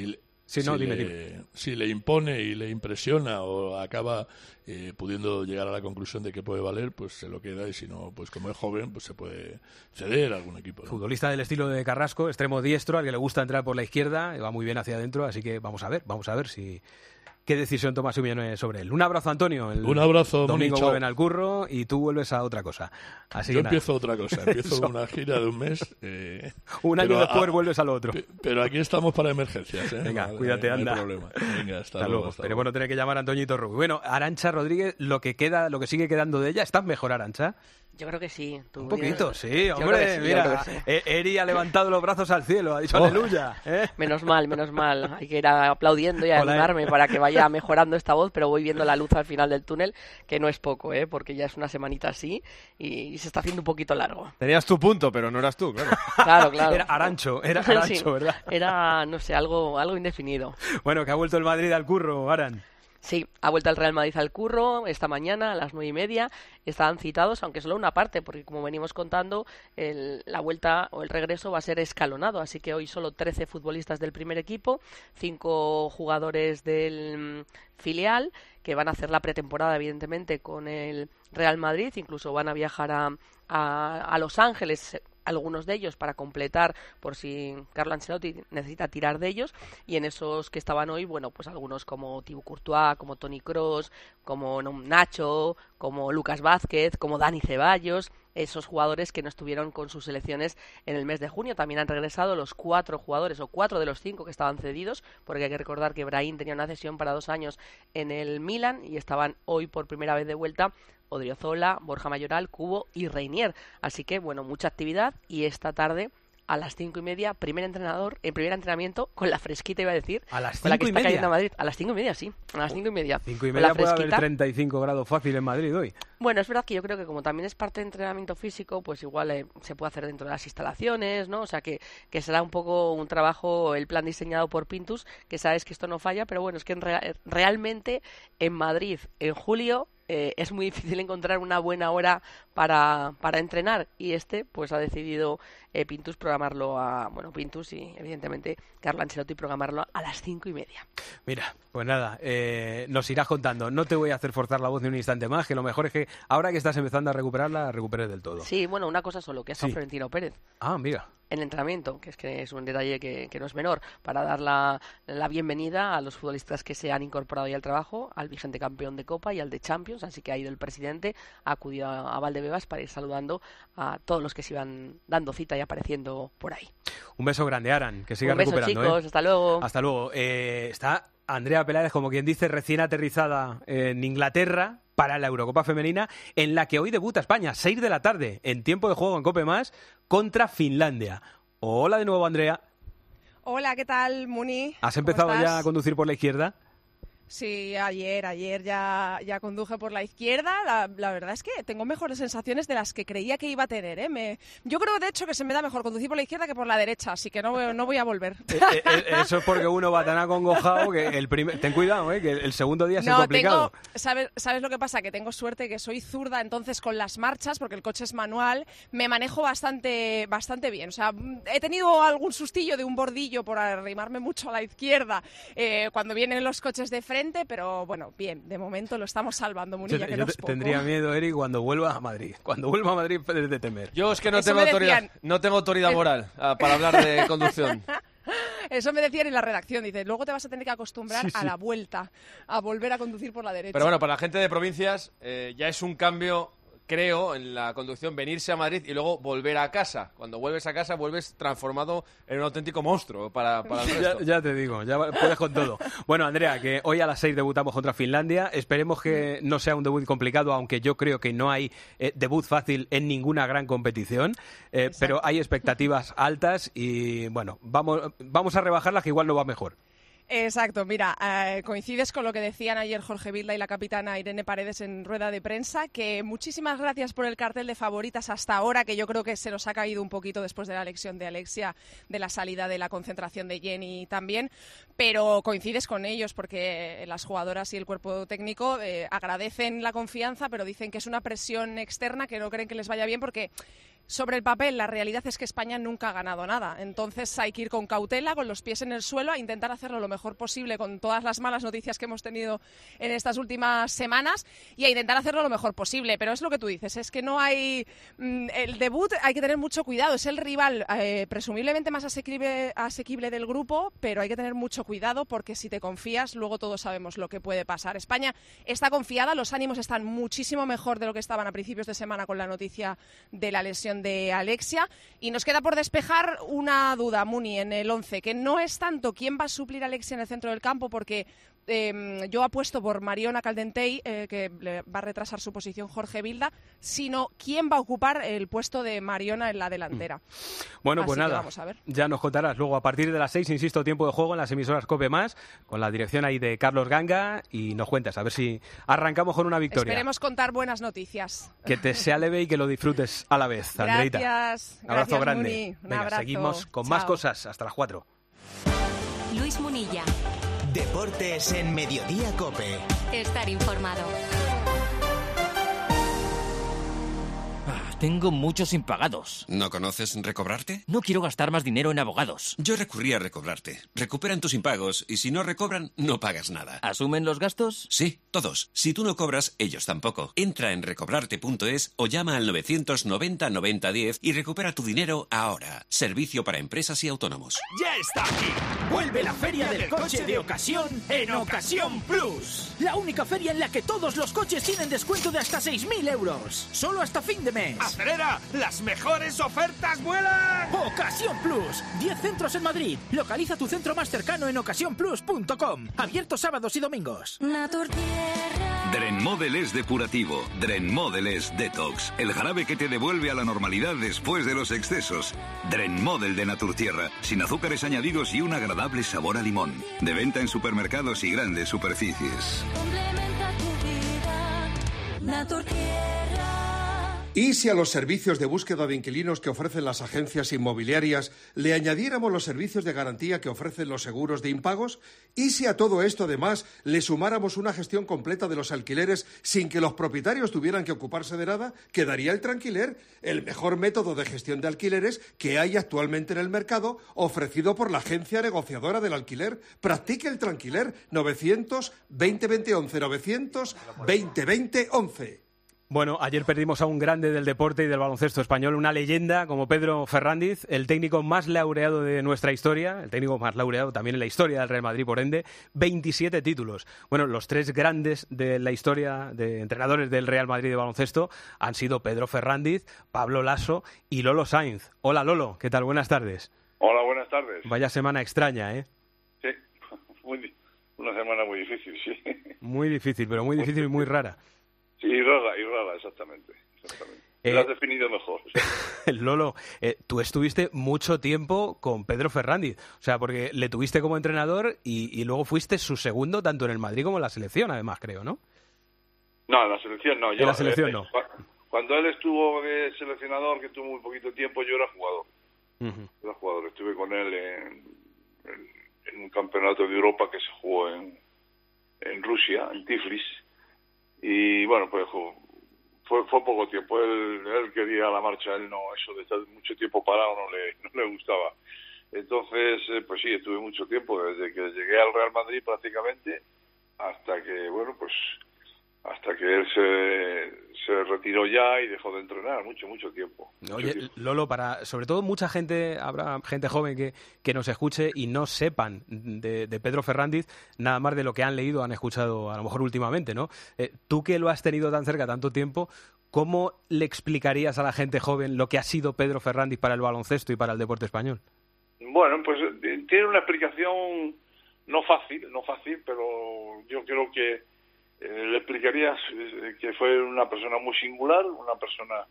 [SPEAKER 11] Si le impone y le impresiona o acaba pudiendo llegar a la conclusión de que puede valer, pues se lo queda, y si no, pues como es joven, pues se puede ceder a algún equipo, ¿no?
[SPEAKER 4] Futbolista del estilo de Carrasco, extremo diestro, al que le gusta entrar por la izquierda, va muy bien hacia adentro, así que vamos a ver si... ¿Qué decisión toma Simeone sobre él? Un abrazo, Antonio.
[SPEAKER 11] Un abrazo,
[SPEAKER 4] domingo vuelven al curro y tú vuelves a otra cosa. Así
[SPEAKER 11] yo empiezo otra cosa, empiezo una gira de un mes.
[SPEAKER 4] Un año después vuelves a lo otro.
[SPEAKER 11] Pero aquí estamos para emergencias, ¿eh?
[SPEAKER 4] Venga, cuídate, anda.
[SPEAKER 11] No hay problema. Venga, hasta
[SPEAKER 4] luego. Esperemos no tener que llamar a Antoñito Rubio. Bueno, Arantxa Rodríguez, lo que sigue quedando de ella, ¿estás mejor, Arantxa?
[SPEAKER 23] Yo creo que sí.
[SPEAKER 4] Un poquito, sí, hombre, mira, Eri ha levantado los brazos al cielo, ha dicho aleluya.
[SPEAKER 23] Menos mal, hay que ir aplaudiendo y animarme para que vaya mejorando esta voz, pero voy viendo la luz al final del túnel, que no es poco, porque ya es una semanita así y se está haciendo un poquito largo.
[SPEAKER 15] Tenías tu punto, pero no eras tú, claro.
[SPEAKER 23] Claro.
[SPEAKER 4] Era Arancho,
[SPEAKER 23] sí,
[SPEAKER 4] ¿verdad?
[SPEAKER 23] Era, no sé, algo indefinido.
[SPEAKER 4] Bueno, que ha vuelto el Madrid al curro, Aran.
[SPEAKER 23] Sí, ha vuelto el Real Madrid al curro esta mañana a las 9:30. Estaban citados, aunque solo una parte, porque como venimos contando, la vuelta o el regreso va a ser escalonado. Así que hoy solo 13 futbolistas del primer equipo, 5 jugadores del filial, que van a hacer la pretemporada, evidentemente, con el Real Madrid. Incluso van a viajar a Los Ángeles, algunos de ellos, para completar por si Carlo Ancelotti necesita tirar de ellos, y en esos que estaban hoy, bueno, pues algunos como Thibaut Courtois, como Toni Kroos, como Nacho, como Lucas Vázquez, como Dani Ceballos, esos jugadores que no estuvieron con sus selecciones en el mes de junio. También han regresado los 4 jugadores, o 4 de los 5 que estaban cedidos, porque hay que recordar que Brahim tenía una cesión para 2 años en el Milan y estaban hoy por primera vez de vuelta Odriozola, Borja Mayoral, Cubo y Reinier. Así que, bueno, mucha actividad, y esta tarde a las 5:30, primer entrenamiento con la fresquita, iba a decir.
[SPEAKER 4] A las 5:30.
[SPEAKER 23] Con la que está cayendo a Madrid. A las 5:30, sí. A las 5:30.
[SPEAKER 4] 5:30 puede haber 35 grados fácil en Madrid hoy.
[SPEAKER 23] Bueno, es verdad que yo creo que como también es parte de entrenamiento físico, pues igual se puede hacer dentro de las instalaciones, ¿no? O sea, que será un poco un trabajo, el plan diseñado por Pintus, que sabes que esto no falla, pero bueno, es que realmente en Madrid, en julio, es muy difícil encontrar una buena hora para entrenar, y pues ha decidido Pintus programarlo Pintus y evidentemente Carlo Ancelotti programarlo a las 5:30.
[SPEAKER 4] Mira, pues nada, nos irás contando. No te voy a hacer forzar la voz ni un instante más, que lo mejor es que ahora que estás empezando a recuperarla, recuperes del todo.
[SPEAKER 23] Sí, bueno, una cosa solo, que ha estado Florentino Pérez.
[SPEAKER 4] Ah, mira.
[SPEAKER 23] En el entrenamiento, que es un detalle que no es menor, para dar la bienvenida a los futbolistas que se han incorporado ya al trabajo, al vigente campeón de Copa y al de Champions. Así que ha ido el presidente, ha acudido a Valdebebas para ir saludando a todos los que se iban dando cita y apareciendo por ahí.
[SPEAKER 4] Un beso grande, Aran, que sigas
[SPEAKER 23] recuperando. Un beso, chicos, hasta luego.
[SPEAKER 4] Hasta luego. Está Andrea Peláez, como quien dice, recién aterrizada en Inglaterra para la Eurocopa Femenina, en la que hoy debuta España, 6 de la tarde, en tiempo de juego en COPE+, contra Finlandia. Hola de nuevo, Andrea.
[SPEAKER 3] Hola, ¿qué tal, Muni?
[SPEAKER 4] ¿Has empezado ya a conducir por la izquierda?
[SPEAKER 3] Sí, ayer ya conduje por la izquierda. La verdad es que tengo mejores sensaciones de las que creía que iba a tener, ¿eh? Yo creo, de hecho, que se me da mejor conducir por la izquierda que por la derecha, así que no voy a volver.
[SPEAKER 4] Eso es porque uno va tan acongojado que ten cuidado, que el segundo día es complicado.
[SPEAKER 3] ¿Sabes lo que pasa? Que tengo suerte que soy zurda, entonces con las marchas, porque el coche es manual, me manejo bastante bien. O sea, he tenido algún sustillo de un bordillo por arrimarme mucho a la izquierda cuando vienen los coches de frente, pero bueno, bien, de momento lo estamos salvando, Munilla, que no es poco.
[SPEAKER 4] Tendría miedo, Eric, cuando vuelva a Madrid. Cuando vuelva a Madrid es de temer.
[SPEAKER 15] Yo es que no tengo autoridad moral para hablar de conducción.
[SPEAKER 3] Eso me decían en la redacción, dice, luego te vas a tener que acostumbrar a la vuelta, a volver a conducir por la derecha.
[SPEAKER 15] Pero bueno, para la gente de provincias ya es un cambio, creo, en la conducción, venirse a Madrid y luego volver a casa. Cuando vuelves a casa, vuelves transformado en un auténtico monstruo para el resto.
[SPEAKER 4] Ya te digo, ya puedes con todo. Bueno, Andrea, que hoy a las 6 debutamos contra Finlandia. Esperemos que no sea un debut complicado, aunque yo creo que no hay debut fácil en ninguna gran competición. Pero hay expectativas altas y, bueno, vamos a rebajarlas, que igual no va mejor.
[SPEAKER 3] Exacto, mira, coincides con lo que decían ayer Jorge Vilda y la capitana Irene Paredes en rueda de prensa, que muchísimas gracias por el cartel de favoritas hasta ahora, que yo creo que se nos ha caído un poquito después de la elección de Alexia, de la salida de la concentración de Jenny también, pero coincides con ellos porque las jugadoras y el cuerpo técnico agradecen la confianza, pero dicen que es una presión externa que no creen que les vaya bien porque sobre el papel la realidad es que España nunca ha ganado nada, entonces hay que ir con cautela, con los pies en el suelo, a intentar hacerlo lo mejor posible con todas las malas noticias que hemos tenido en estas últimas semanas y a intentar hacerlo lo mejor posible, pero es lo que tú dices, es que no hay... el debut hay que tener mucho cuidado, es el rival presumiblemente más asequible del grupo, pero hay que tener mucho cuidado porque si te confías, luego todos sabemos lo que puede pasar. España está confiada, los ánimos están muchísimo mejor de lo que estaban a principios de semana con la noticia de la lesión de Alexia y nos queda por despejar una duda, Muni, en el 11, que no es tanto quién va a suplir a Alexia en el centro del campo, porque yo apuesto por Mariona Caldentey, que le va a retrasar su posición Jorge Vilda, sino quién va a ocupar el puesto de Mariona en la delantera.
[SPEAKER 4] Bueno,
[SPEAKER 3] así
[SPEAKER 4] pues nada,
[SPEAKER 3] vamos a ver.
[SPEAKER 4] Ya nos contarás luego a partir de las 6, insisto, tiempo de juego en las emisoras COPE+, con la dirección ahí de Carlos Ganga, y nos cuentas, a ver si arrancamos con una victoria.
[SPEAKER 3] Esperemos contar buenas noticias.
[SPEAKER 4] Que te sea leve y que lo disfrutes a la vez, Andreita.
[SPEAKER 3] Gracias.
[SPEAKER 4] Un abrazo grande.
[SPEAKER 3] Muni.
[SPEAKER 4] Venga,
[SPEAKER 3] abrazo.
[SPEAKER 4] seguimos con
[SPEAKER 3] Chao.
[SPEAKER 4] más cosas hasta las 4.
[SPEAKER 1] Luis Munilla. Deportes en Mediodía COPE.
[SPEAKER 10] Estar informado.
[SPEAKER 12] Tengo muchos impagados.
[SPEAKER 16] ¿No conoces Recobrarte?
[SPEAKER 12] No quiero gastar más dinero en abogados.
[SPEAKER 16] Yo recurrí a Recobrarte. Recuperan tus impagos y si no recobran, no pagas nada.
[SPEAKER 12] ¿Asumen los gastos?
[SPEAKER 16] Sí, todos. Si tú no cobras, ellos tampoco. Entra en recobrarte.es o llama al 990 90 10 y recupera tu dinero ahora. Servicio para empresas y autónomos.
[SPEAKER 24] ¡Ya está aquí! ¡Vuelve la Feria del Coche de Ocasión en Ocasión Plus! La única feria en la que todos los coches tienen descuento de hasta 6.000 euros. Solo hasta fin de mes. acelera! ¡Las mejores ofertas vuelan! Ocasión Plus. 10 centros en Madrid. Localiza tu centro más cercano en ocasiónplus.com. Abierto sábados y domingos.
[SPEAKER 5] Drenmodel es depurativo. Drenmodel es detox. El jarabe que te devuelve a la normalidad después de los excesos. Drenmodel de Naturtierra. Sin azúcares añadidos y un agradable sabor a limón. De venta en supermercados y grandes superficies.
[SPEAKER 1] Complementa tu vida, Naturtierra.
[SPEAKER 19] ¿Y si a los servicios de búsqueda de inquilinos que ofrecen las agencias inmobiliarias le añadiéramos los servicios de garantía que ofrecen los seguros de impagos? ¿Y si a todo esto, además, le sumáramos una gestión completa de los alquileres sin que los propietarios tuvieran que ocuparse de nada? Quedaría el Tranquiler, el mejor método de gestión de alquileres que hay actualmente en el mercado, ofrecido por la agencia negociadora del alquiler. Practique el Tranquiler. 900 20 20 11 900 20 20 11.
[SPEAKER 4] Bueno, ayer perdimos a un grande del deporte y del baloncesto español, una leyenda como Pedro Ferrándiz, el técnico más laureado de nuestra historia, el técnico más laureado también en la historia del Real Madrid, por ende, 27 títulos. Bueno, los tres grandes de la historia de entrenadores del Real Madrid de baloncesto han sido Pedro Ferrándiz, Pablo Laso y Lolo Sainz. Hola Lolo, ¿qué tal? Buenas tardes.
[SPEAKER 6] Hola, buenas tardes.
[SPEAKER 4] Vaya semana extraña, ¿eh?
[SPEAKER 6] Sí, una semana muy difícil, sí.
[SPEAKER 4] Muy difícil, pero muy difícil y muy rara.
[SPEAKER 6] Sí, rara, exactamente. Lo has definido mejor.
[SPEAKER 4] Lolo, tú estuviste mucho tiempo con Pedro Ferrándiz, o sea, porque le tuviste como entrenador y luego fuiste su segundo tanto en el Madrid como en la selección, además, creo, ¿no?
[SPEAKER 6] No, en la selección no.
[SPEAKER 4] En la selección no.
[SPEAKER 6] Cuando él estuvo de seleccionador, que tuvo muy poquito tiempo, yo era jugador. Era jugador, estuve con él en un campeonato de Europa que se jugó en Rusia, en Tiflis. Y bueno, pues fue poco tiempo. Él quería la marcha, él no, eso de estar mucho tiempo parado no le gustaba. Entonces, pues sí, estuve mucho tiempo, desde que llegué al Real Madrid prácticamente, hasta que, bueno, pues hasta que él se retiró ya y dejó de entrenar, mucho tiempo.
[SPEAKER 4] Oye, Lolo, sobre todo mucha gente, habrá gente joven que nos escuche y no sepan de Pedro Ferrándiz nada más de lo que han leído, han escuchado a lo mejor últimamente, ¿no? Tú que lo has tenido tan cerca tanto tiempo, ¿cómo le explicarías a la gente joven lo que ha sido Pedro Ferrándiz para el baloncesto y para el deporte español?
[SPEAKER 6] Bueno, pues tiene una explicación no fácil, pero yo creo que le explicaría que fue una persona muy singular, una persona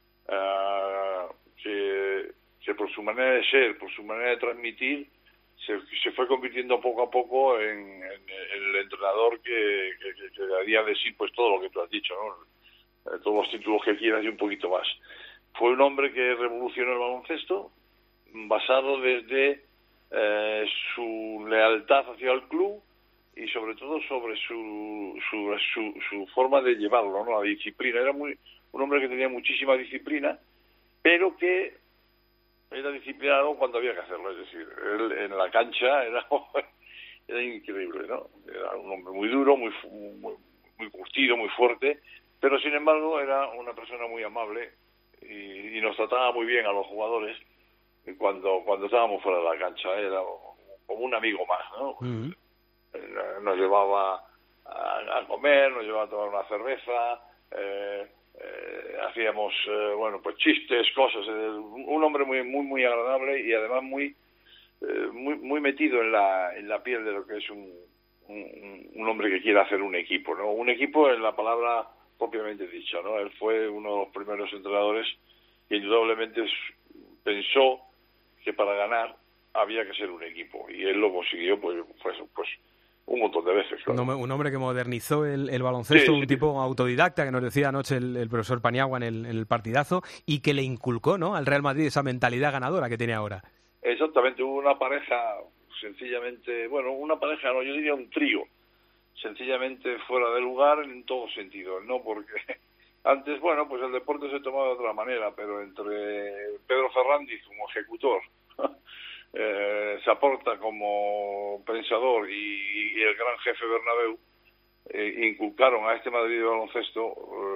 [SPEAKER 6] que por su manera de ser, por su manera de transmitir, se fue convirtiendo poco a poco en el entrenador que daría de sí pues todo lo que tú has dicho, ¿no? Todos los títulos que quieras y un poquito más. Fue un hombre que revolucionó el baloncesto, basado desde su lealtad hacia el club, y sobre todo sobre su forma de llevarlo, ¿no? La disciplina. Era un hombre que tenía muchísima disciplina, pero que era disciplinado cuando había que hacerlo. Es decir, él en la cancha era increíble, ¿no? Era un hombre muy duro, muy curtido, muy fuerte, pero sin embargo era una persona muy amable y nos trataba muy bien a los jugadores cuando estábamos fuera de la cancha. Era como un amigo más, ¿no?
[SPEAKER 4] Uh-huh.
[SPEAKER 6] Nos llevaba a comer, nos llevaba a tomar una cerveza, hacíamos pues chistes, cosas. Un hombre muy agradable y además muy metido en la piel de lo que es un hombre que quiere hacer un equipo, ¿no? Un equipo en la palabra propiamente dicha, ¿no? Él fue uno de los primeros entrenadores que indudablemente pensó que para ganar había que ser un equipo, y él lo consiguió pues un montón de veces. Claro.
[SPEAKER 4] Un hombre que modernizó el baloncesto, un tipo autodidacta, que nos decía anoche el profesor Paniagua en el partidazo, y que le inculcó, ¿no?, al Real Madrid esa mentalidad ganadora que tiene ahora.
[SPEAKER 6] Exactamente, hubo una pareja sencillamente, una pareja, no, yo diría un trío, sencillamente fuera de lugar en todos sentidos, ¿no? Porque antes, pues el deporte se tomaba de otra manera, pero entre Pedro Ferrándiz como ejecutor, Saporta como pensador y el gran jefe Bernabéu, inculcaron a este Madrid de baloncesto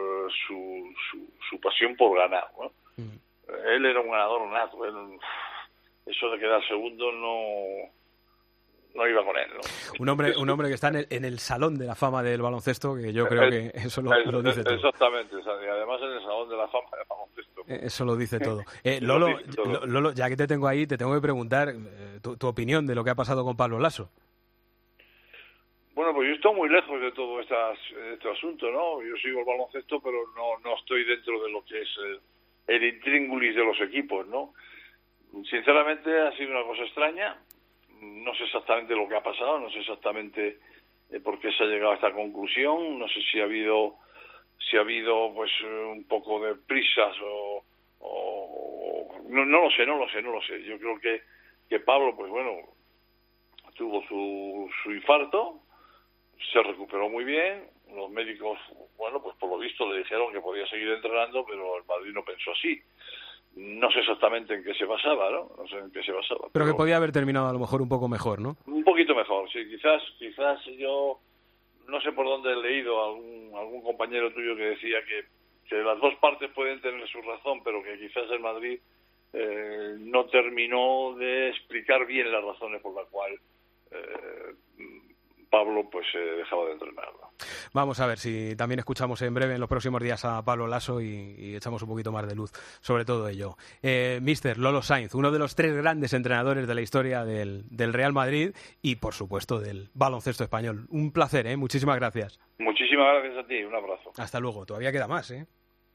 [SPEAKER 6] su pasión por ganar, ¿no? Él era un ganador nato, eso de quedar segundo no iba con él, ¿no?
[SPEAKER 4] Un hombre que está en el salón de la fama del baloncesto, que yo creo que eso lo dice todo.
[SPEAKER 6] Exactamente, y además en el salón de la fama del baloncesto baloncesto.
[SPEAKER 4] Eso lo dice todo. Lolo, ya que te tengo ahí, te tengo que preguntar tu opinión de lo que ha pasado con Pablo Laso.
[SPEAKER 6] Bueno, pues yo estoy muy lejos de todo este asunto, ¿no? Yo sigo el baloncesto, pero no estoy dentro de lo que es el intríngulis de los equipos, ¿no? Sinceramente ha sido una cosa extraña. No sé exactamente lo que ha pasado, no sé exactamente por qué se ha llegado a esta conclusión. No sé si ha habido pues un poco de prisas o no lo sé. Yo creo que Pablo, pues bueno, tuvo su infarto, se recuperó muy bien. Los médicos, bueno, pues por lo visto le dijeron que podía seguir entrenando, pero el Madrid no pensó así. No sé exactamente en qué se basaba, ¿no? No sé en qué se basaba.
[SPEAKER 4] Pero que podía haber terminado a lo mejor un poco mejor, ¿no?
[SPEAKER 6] Un poquito mejor, sí. Quizás yo no sé por dónde he leído algún compañero tuyo que decía que las dos partes pueden tener su razón, pero que quizás el Madrid no terminó de explicar bien las razones por las cuales Pablo pues dejaba de entrenar.
[SPEAKER 4] Vamos a ver si también escuchamos en breve, en los próximos días, a Pablo Laso y echamos un poquito más de luz sobre todo ello. Mister Lolo Sainz, uno de los 3 grandes entrenadores de la historia del Real Madrid y, por supuesto, del baloncesto español. Un placer, ¿eh? Muchísimas gracias.
[SPEAKER 6] Muchísimas gracias a ti, un abrazo.
[SPEAKER 4] Hasta luego, todavía queda más, ¿eh?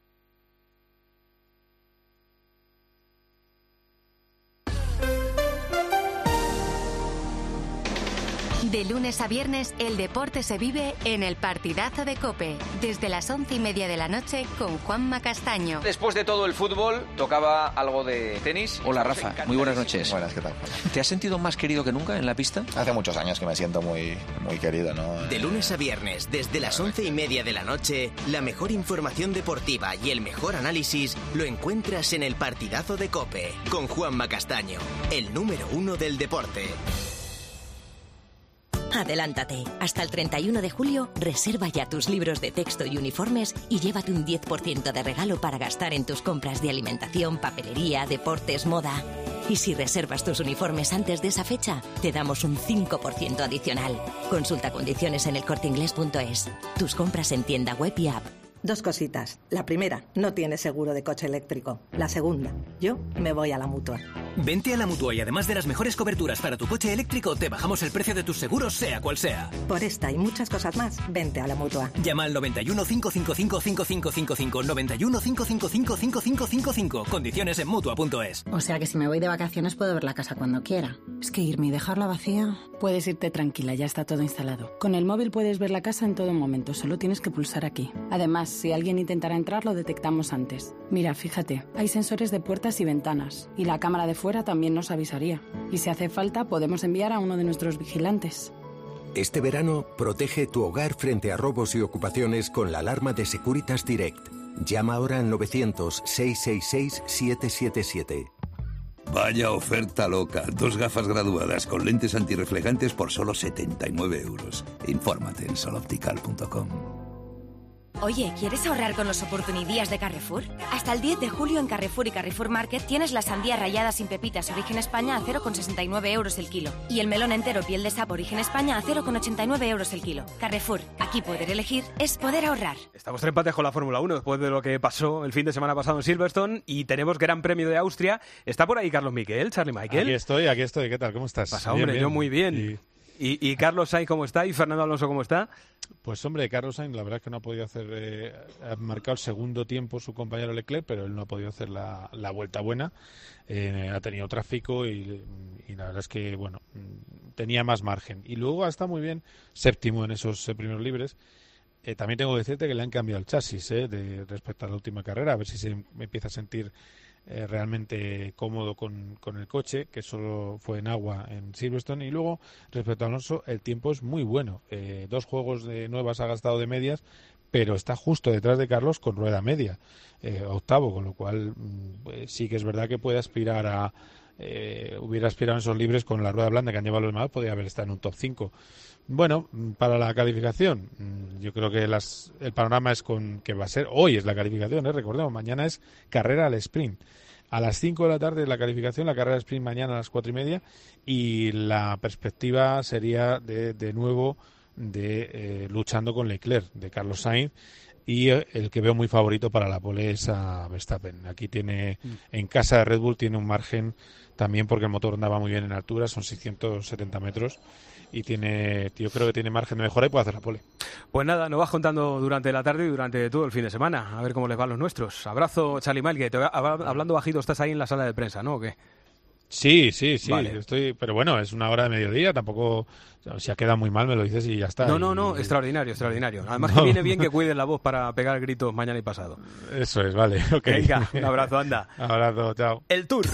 [SPEAKER 7] De lunes a viernes, el deporte se vive en el partidazo de COPE, desde las 11:30 de la noche con Juanma Castaño.
[SPEAKER 8] Después de todo el fútbol, tocaba algo de tenis.
[SPEAKER 12] Hola Rafa, muy buenas noches.
[SPEAKER 14] Buenas, ¿qué tal?
[SPEAKER 12] ¿Te has sentido más querido que nunca en la pista?
[SPEAKER 14] Hace muchos años que me siento muy querido, ¿no?
[SPEAKER 10] De lunes a viernes, desde las 11:30 de la noche, la mejor información deportiva y el mejor análisis lo encuentras en el partidazo de COPE, con Juanma Castaño, el número 1 del deporte.
[SPEAKER 17] Adelántate. Hasta el 31 de julio, reserva ya tus libros de texto y uniformes y llévate un 10% de regalo para gastar en tus compras de alimentación, papelería, deportes, moda. Y si reservas tus uniformes antes de esa fecha, te damos un 5% adicional. Consulta condiciones en elcorteinglés.es. Tus compras en tienda web y app.
[SPEAKER 25] 2 cositas. La primera, no tienes seguro de coche eléctrico. La segunda, yo me voy a la Mutua.
[SPEAKER 26] Vente a la Mutua y además de las mejores coberturas para tu coche eléctrico, te bajamos el precio de tus seguros, sea cual sea.
[SPEAKER 25] Por esta y muchas cosas más, vente a la Mutua.
[SPEAKER 26] Llama al 91 555 5555, 91 555 5555. Condiciones en Mutua.es.
[SPEAKER 27] O sea que si me voy de vacaciones puedo ver la casa cuando quiera. Es que irme y dejarla vacía... Puedes irte tranquila, ya está todo instalado. Con el móvil puedes ver la casa en todo momento, solo tienes que pulsar aquí. Además, si alguien intentara entrar, lo detectamos antes. Mira, fíjate, hay sensores de puertas y ventanas, y la cámara de fuera también nos avisaría. Y si hace falta, podemos enviar a uno de nuestros vigilantes.
[SPEAKER 28] Este verano, protege tu hogar frente a robos y ocupaciones con la alarma de Securitas Direct. Llama ahora al 900-666-777.
[SPEAKER 5] Vaya oferta loca. 2 gafas graduadas con lentes antirreflejantes por solo 79 euros. Infórmate en soloptical.com.
[SPEAKER 21] Oye, ¿quieres ahorrar con los oportunidías de Carrefour? Hasta el 10 de julio en Carrefour y Carrefour Market tienes la sandía rallada sin pepitas Origen España a 0,69 euros el kilo. Y el melón entero piel de sapo Origen España a 0,89 euros el kilo. Carrefour, aquí poder elegir es poder ahorrar.
[SPEAKER 4] Estamos 3 empates con la Fórmula 1 después de lo que pasó el fin de semana pasado en Silverstone y tenemos Gran Premio de Austria. ¿Está por ahí Carlos Miquel, Charlie Michael?
[SPEAKER 29] Aquí estoy. ¿Qué tal? ¿Cómo estás?
[SPEAKER 4] Pasa, hombre,
[SPEAKER 29] bien.
[SPEAKER 4] Yo muy bien. ¿Y Carlos Sainz cómo está? ¿Y Fernando Alonso cómo está?
[SPEAKER 29] Pues hombre, Carlos Sainz la verdad es que no ha podido hacer, ha marcado el segundo tiempo su compañero Leclerc, pero él no ha podido hacer la vuelta buena, ha tenido tráfico y la verdad es que bueno, tenía más margen. Y luego está muy bien, séptimo en esos primeros libres. También tengo que decirte que le han cambiado el chasis respecto a la última carrera, a ver si se empieza a sentir realmente cómodo con el coche, que solo fue en agua en Silverstone. Y luego, respecto a Alonso, el tiempo es muy bueno. 2 juegos de nuevas ha gastado de medias, pero está justo detrás de Carlos con rueda media, octavo, con lo cual sí que es verdad que puede aspirar a... hubiera aspirado en esos libres con la rueda blanda que han llevado los demás, podría haber estado en un top 5. Bueno, para la calificación, yo creo que el panorama es que va a ser, hoy es la calificación, recordemos, mañana es carrera al sprint. A las 5 de la tarde es la calificación, la carrera al sprint mañana a las 4:30 y la perspectiva sería de nuevo luchando con Leclerc, de Carlos Sainz, y el que veo muy favorito para la pole es a Verstappen. Aquí tiene, en casa de Red Bull tiene un margen también porque el motor andaba muy bien en altura, son 670 metros y yo creo que tiene margen de mejora y puede hacer la pole.
[SPEAKER 4] Pues nada, nos vas contando durante la tarde y durante todo el fin de semana, a ver cómo les van los nuestros. Abrazo, Charlie Mile, que hablando bajito estás ahí en la sala de prensa, ¿no? ¿O qué?
[SPEAKER 29] Sí,
[SPEAKER 4] vale.
[SPEAKER 29] Pero bueno, es una hora de mediodía, tampoco, si ha quedado muy mal me lo dices y ya está.
[SPEAKER 4] No, extraordinario. Además que viene bien que cuiden la voz para pegar gritos mañana y pasado.
[SPEAKER 29] Eso es, vale, ok.
[SPEAKER 4] Venga, un abrazo, anda.
[SPEAKER 29] Abrazo, chao.
[SPEAKER 4] El Tour.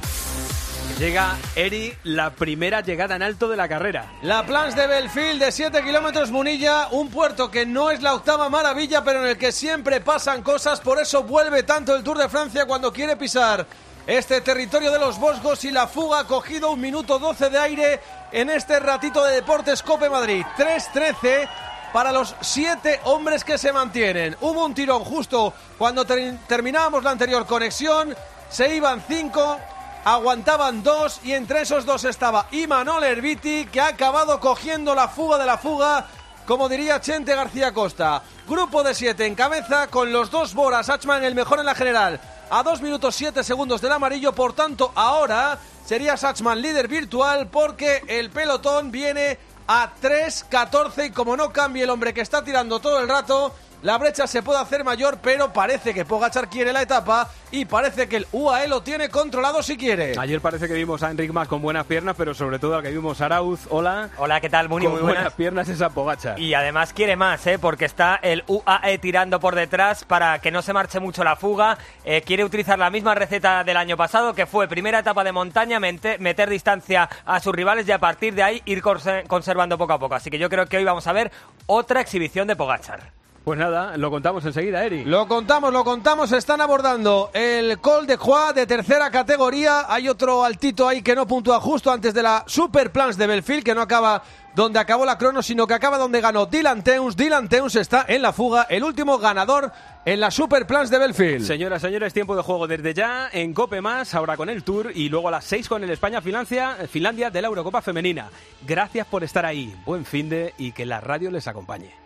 [SPEAKER 4] Llega Eri, la primera llegada en alto de la carrera.
[SPEAKER 2] La Plans de Belfield de 7 kilómetros Munilla, un puerto que no es la octava maravilla, pero en el que siempre pasan cosas, por eso vuelve tanto el Tour de Francia cuando quiere pisar este territorio de los Vosgos y la fuga ha cogido 1 minuto 12 de aire en este ratito de Deportes Cope Madrid. 3:13 para los 7 hombres que se mantienen. Hubo un tirón justo cuando terminábamos la anterior conexión, se iban 5, aguantaban 2 y entre esos 2 estaba Imanol Erviti, que ha acabado cogiendo la fuga de la fuga, como diría Chente García Costa. Grupo de 7 en cabeza con los 2 Bora, Sachman el mejor en la general, a 2 minutos 7 segundos del amarillo. Por tanto, ahora sería Sachman líder virtual porque el pelotón viene a 3:14 y como no cambie el hombre que está tirando todo el rato, la brecha se puede hacer mayor, pero parece que Pogačar quiere la etapa y parece que el UAE lo tiene controlado si quiere.
[SPEAKER 4] Ayer parece que vimos a Enric Mas con buenas piernas, pero sobre todo al que vimos a Arauz. Hola,
[SPEAKER 9] ¿qué tal? Muy
[SPEAKER 4] buenas piernas esa Pogačar.
[SPEAKER 9] Y además quiere más, porque está el UAE tirando por detrás para que no se marche mucho la fuga. Quiere utilizar la misma receta del año pasado, que fue primera etapa de montaña, meter distancia a sus rivales y a partir de ahí ir conservando poco a poco. Así que yo creo que hoy vamos a ver otra exhibición de Pogačar.
[SPEAKER 4] Pues nada, lo contamos enseguida, Eri.
[SPEAKER 2] Lo contamos. Están abordando el Col de Croix de tercera categoría. Hay otro altito ahí que no puntúa justo antes de la Super Plans de Belfield, que no acaba donde acabó la crono, sino que acaba donde ganó Dylan Teuns. Dylan Teuns está en la fuga, el último ganador en la Super Plans de Belfield.
[SPEAKER 4] Señoras, señores, tiempo de juego desde ya en Cope Más, ahora con el Tour y luego a las 6 con el España-Finlandia de la Eurocopa Femenina. Gracias por estar ahí, buen finde y que la radio les acompañe.